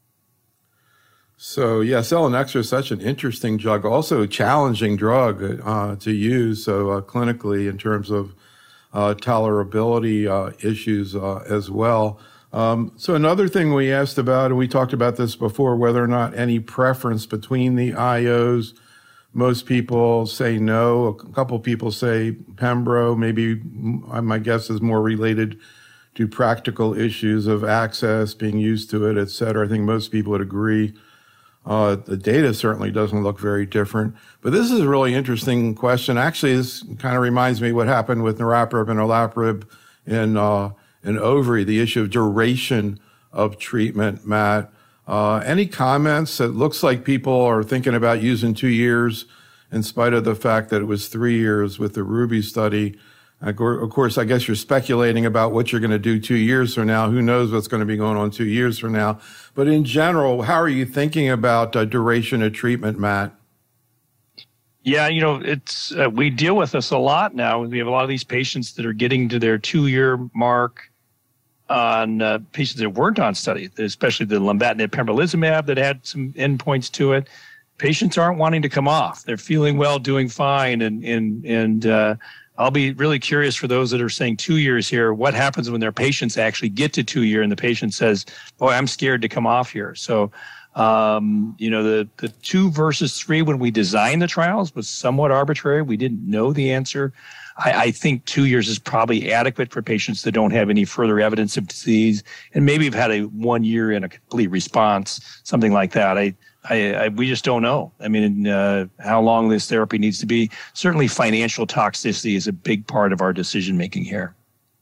Speaker 1: So, yeah, selinexor is such an interesting drug, also a challenging drug uh, to use. So, uh, clinically, in terms of uh, tolerability uh, issues uh, as well. Um, so, another thing we asked about, and we talked about this before, whether or not any preference between the I Os. Most people say no. A couple people say Pembro. Maybe my guess is more related to practical issues of access, being used to it, et cetera. I think most people would agree. Uh, the data certainly doesn't look very different. But this is a really interesting question. Actually, this kind of reminds me what happened with niraparib and olaparib in, uh, in ovary, the issue of duration of treatment, Matt. Uh, any comments? It looks like people are thinking about using two years in spite of the fact that it was three years with the Ruby study. Of course, I guess you're speculating about what you're going to do two years from now. Who knows what's going to be going on two years from now? But in general, how are you thinking about uh, duration of treatment, Matt?
Speaker 2: Yeah, you know, it's uh, we deal with this a lot now. We have a lot of these patients that are getting to their two-year mark on uh, patients that weren't on study, especially the lenvatinib pembrolizumab that had some endpoints to it. Patients aren't wanting to come off. They're feeling well, doing fine, and and and uh, I'll be really curious for those that are saying two years here, what happens when their patients actually get to two year and the patient says, boy, I'm scared to come off here. So, um, you know, the, the two versus three when we designed the trials was somewhat arbitrary. We didn't know the answer. I, I think two years is probably adequate for patients that don't have any further evidence of disease and maybe have had a one year in a complete response, something like that. I, I, I, we just don't know. I mean, uh, how long this therapy needs to be. Certainly financial toxicity is a big part of our decision-making here.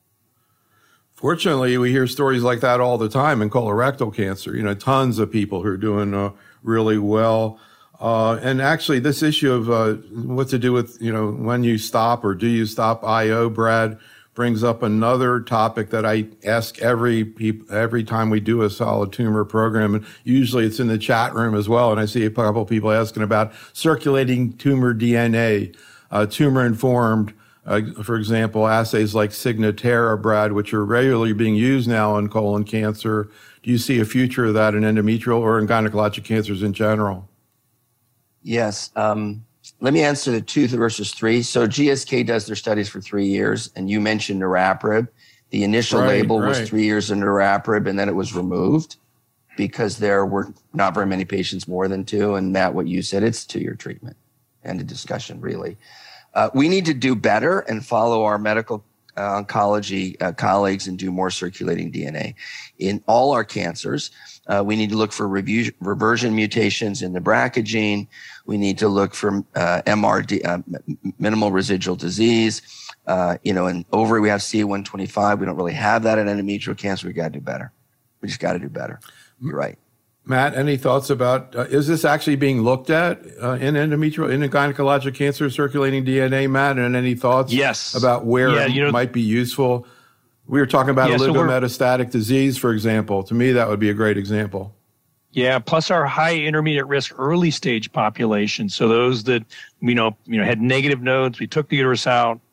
Speaker 1: Fortunately, we hear stories like that all the time in colorectal cancer. You know, tons of people who are doing uh, really well. Uh, and actually, this issue of uh, what to do with, you know, when you stop or do you stop I O, Brad, brings up another topic that I ask every peop- every time we do a solid tumor program. And usually it's in the chat room as well. And I see a couple of people asking about circulating tumor D N A, uh, tumor-informed, uh, for example, assays like Signatera, Brad, which are regularly being used now in colon cancer. Do you see a future of that in endometrial or in gynecologic cancers in general?
Speaker 3: Yes. Um, let me answer the two versus three. So G S K does their studies for three years, and you mentioned niraparib. The initial
Speaker 1: right,
Speaker 3: label
Speaker 1: right.
Speaker 3: was three years of niraparib, and then it was removed because there were not very many patients more than two. And Matt, what you said, it's two-year treatment. End of discussion, really. Uh, we need to do better and follow our medical uh, oncology uh, colleagues and do more circulating D N A. In all our cancers, uh, we need to look for review, reversion mutations in the B R C A gene. We need to look for uh, M R D, uh, minimal residual disease. Uh, you know, in ovary, we have C A one twenty-five. We don't really have that in endometrial cancer. We got to do better. We just got to do better. You're right.
Speaker 1: Matt, any thoughts about, uh, is this actually being looked at uh, in endometrial, in gynecologic cancer, circulating D N A, Matt? And any thoughts
Speaker 2: yes.
Speaker 1: about where
Speaker 2: yeah,
Speaker 1: it
Speaker 2: you know,
Speaker 1: might be useful? We were talking about
Speaker 2: yeah,
Speaker 1: oligometastatic
Speaker 2: so
Speaker 1: disease, for example. To me, that would be a great example.
Speaker 2: Yeah, plus our high intermediate risk early stage population. So those that, you know, you know, had negative nodes, we took the uterus out,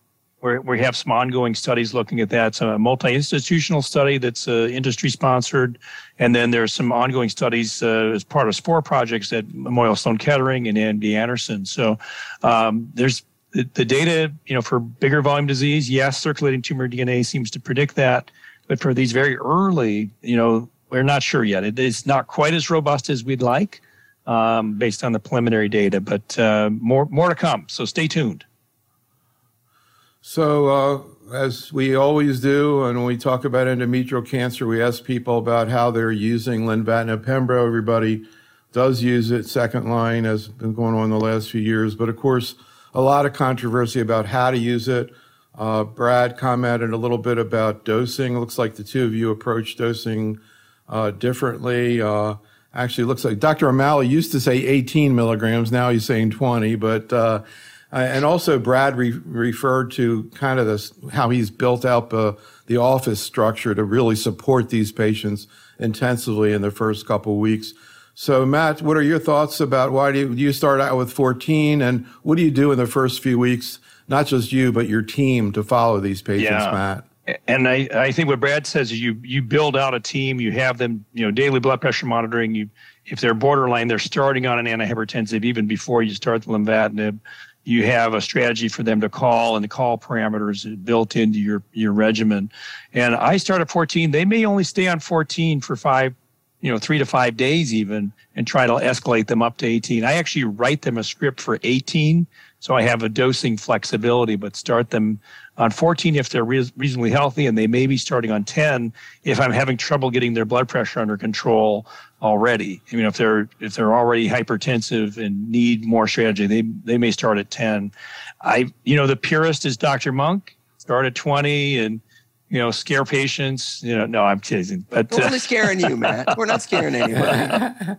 Speaker 2: We're, we have some ongoing studies looking at that. So a multi-institutional study that's uh, industry sponsored. And then there's some ongoing studies uh, as part of SPORE projects at Memorial Sloan Kettering and M D Anderson. So um, there's the, the data, you know, for bigger volume disease, yes, circulating tumor D N A seems to predict that. But for these very early, you know, we're not sure yet. It is not quite as robust as we'd like um, based on the preliminary data, but uh, more, more to come. So stay tuned.
Speaker 1: So uh, as we always do, and when we talk about endometrial cancer, we ask people about how they're using lenvatinib pembro. Everybody does use it second line, as been going on the last few years. But of course, a lot of controversy about how to use it. Uh, Brad commented a little bit about dosing. It looks like the two of you approach dosing uh, differently. Uh, actually, it looks like Doctor O'Malley used to say eighteen milligrams. Now he's saying twenty. But uh, and also Brad re- referred to kind of this, how he's built out uh, the office structure to really support these patients intensively in the first couple of weeks. So, Matt, what are your thoughts about why do you, do you start out with fourteen, and what do you do in the first few weeks? Not just you, but your team to follow these patients,
Speaker 2: yeah.
Speaker 1: Matt.
Speaker 2: And I, I think what Brad says is you you build out a team, you have them, you know, daily blood pressure monitoring. You, if they're borderline, they're starting on an antihypertensive even before you start the lenvatinib. You have a strategy for them to call, and the call parameters built into your, your regimen. And I start at fourteen. They may only stay on fourteen for five, you know, three to five days even, and try to escalate them up to eighteen. I actually write them a script for eighteen. So I have a dosing flexibility, but start them on fourteen if they're re- reasonably healthy, and they may be starting on ten if I'm having trouble getting their blood pressure under control already. I mean, if they're if they're already hypertensive and need more strategy, they they may start at ten. I you know the purist is Doctor Monk. Start at twenty and you know scare patients. You know, no, I'm kidding. But
Speaker 3: we're only scaring you, Matt. We're not scaring anybody.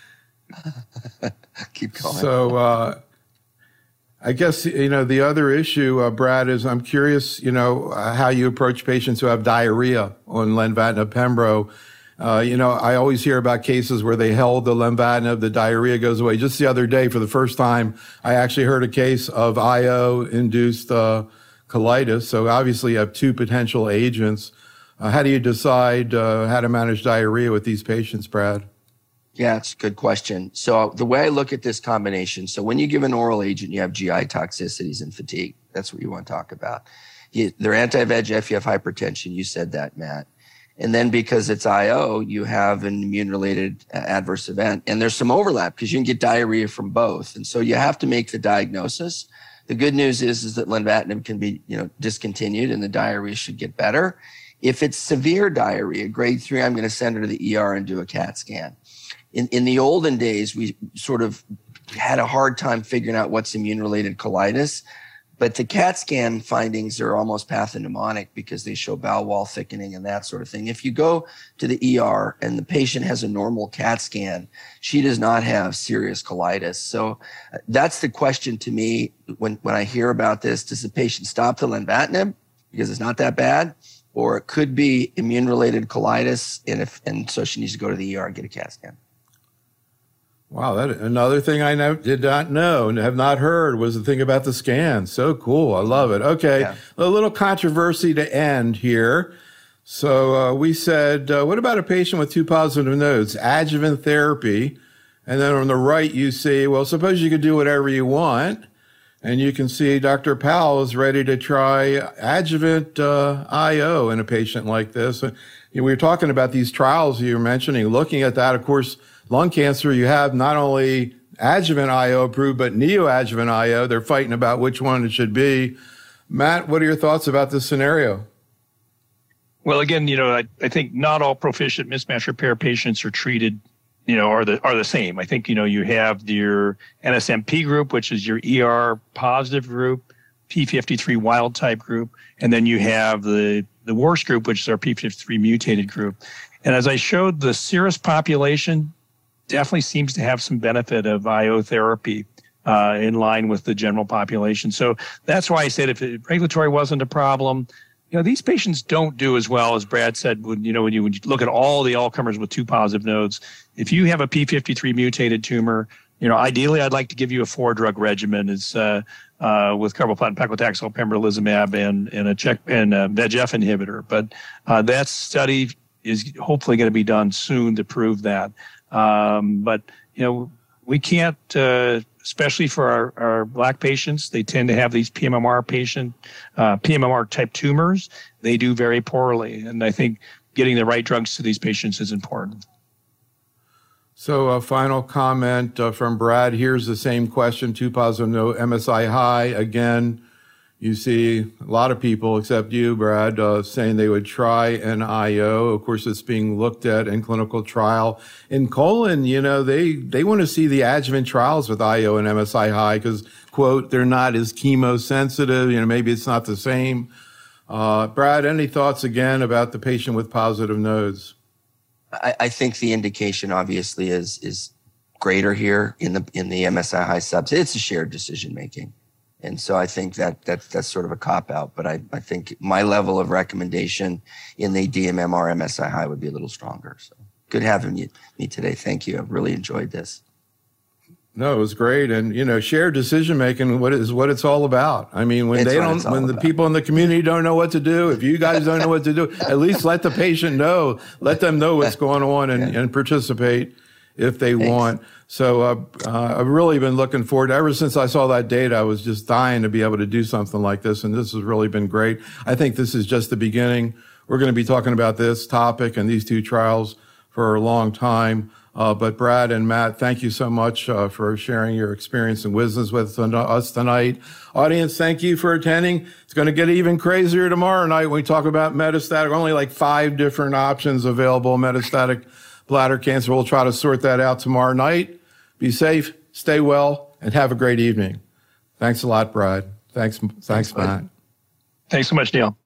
Speaker 3: Keep going.
Speaker 1: So. Uh, I guess, you know, the other issue, uh, Brad, is I'm curious, you know, uh, how you approach patients who have diarrhea on lenvatinib pembro. Uh, you know, I always hear about cases where they held the lenvatinib, the diarrhea goes away. Just the other day, for the first time, I actually heard a case of I O-induced uh, colitis. So obviously you have two potential agents. Uh, how do you decide uh, how to manage diarrhea with these patients, Brad?
Speaker 3: Yeah, it's a good question. So the way I look at this combination, so when you give an oral agent, you have G I toxicities and fatigue. That's what you want to talk about. You, they're anti-V E G F, you have hypertension. You said that, Matt. And then because it's I O, you have an immune-related adverse event. And there's some overlap because you can get diarrhea from both. And so you have to make the diagnosis. The good news is, is that lenvatinib can be, you know, discontinued and the diarrhea should get better. If it's severe diarrhea, grade three, I'm going to send her to the E R and do a CAT scan. In, in the olden days, we sort of had a hard time figuring out what's immune-related colitis, but the CAT scan findings are almost pathognomonic because they show bowel wall thickening and that sort of thing. If you go to the E R and the patient has a normal CAT scan, she does not have serious colitis. So that's the question to me when, when I hear about this. Does the patient stop the lenvatinib because it's not that bad? Or it could be immune-related colitis, and, if, and so she needs to go to the E R and get a CAT scan.
Speaker 1: Wow, that another thing I know, did not know and have not heard was the thing about the scan. So cool. I love it. Okay, yeah. A little controversy to end here. So uh, we said, uh, what about a patient with two positive nodes, adjuvant therapy? And then on the right, you see, well, suppose you could do whatever you want. And you can see Doctor Powell is ready to try adjuvant uh, I O in a patient like this. And, you know, we were talking about these trials you were mentioning, looking at that. Of course, lung cancer, you have not only adjuvant I O approved, but neoadjuvant I O. They're fighting about which one it should be. Matt, what are your thoughts about this scenario?
Speaker 2: Well, again, you know, I, I think not all proficient mismatch repair patients are treated, you know, are the are the same. I think, you know, you have your N S M P group, which is your E R positive group, P fifty-three wild type group, and then you have the the worst group, which is our P fifty-three mutated group. And as I showed, the serous population definitely seems to have some benefit of I O therapy uh, in line with the general population. So that's why I said if it, regulatory wasn't a problem, you know, these patients don't do as well as Brad said. When you know, when you, when you look at all the all-comers with two positive nodes, if you have a P fifty-three mutated tumor, you know, ideally I'd like to give you a four-drug regimen. Is uh, uh, with carboplatin, paclitaxel, pembrolizumab, and, and a check and a V E G F inhibitor. But uh, that study is hopefully going to be done soon to prove that. Um, but, you know, we can't, uh, especially for our, our Black patients, they tend to have these P M M R patient, uh, P M M R type tumors. They do very poorly. And I think getting the right drugs to these patients is important.
Speaker 1: So a final comment uh, from Brad. Here's the same question, two positive, no M S I high. Again, you see a lot of people, except you, Brad, uh, saying they would try an I O. Of course, it's being looked at in clinical trial. In colon, you know, they, they want to see the adjuvant trials with I O and M S I high because, quote, they're not as chemosensitive. You know, maybe it's not the same. Uh, Brad, any thoughts again about the patient with positive nodes?
Speaker 3: I, I think the indication obviously is is greater here in the in the M S I high subset. It's a shared decision making, and so I think that that that's sort of a cop out. But I, I think my level of recommendation in the D M M R M S I high would be a little stronger. So good having you me today. Thank you. I've really enjoyed this.
Speaker 1: No, it was great. And, you know, shared decision making what is what it's all about. I mean, when
Speaker 3: it's
Speaker 1: they don't, when the
Speaker 3: about.
Speaker 1: people in the community don't know what to do, if you guys don't know what to do, at least let the patient know, let them know what's going on and, yeah. and participate if they Thanks. want. So uh, uh, I've really been looking forward. Ever since I saw that data, I was just dying to be able to do something like this. And this has really been great. I think this is just the beginning. We're going to be talking about this topic and these two trials for a long time. Uh, but Brad and Matt, thank you so much uh, for sharing your experience and wisdoms with us tonight. Audience, thank you for attending. It's going to get even crazier tomorrow night when we talk about metastatic. Only like five different options available, metastatic bladder cancer. We'll try to sort that out tomorrow night. Be safe, stay well, and have a great evening. Thanks a lot, Brad. Thanks, thanks, Matt.
Speaker 2: Thanks so much, Neil.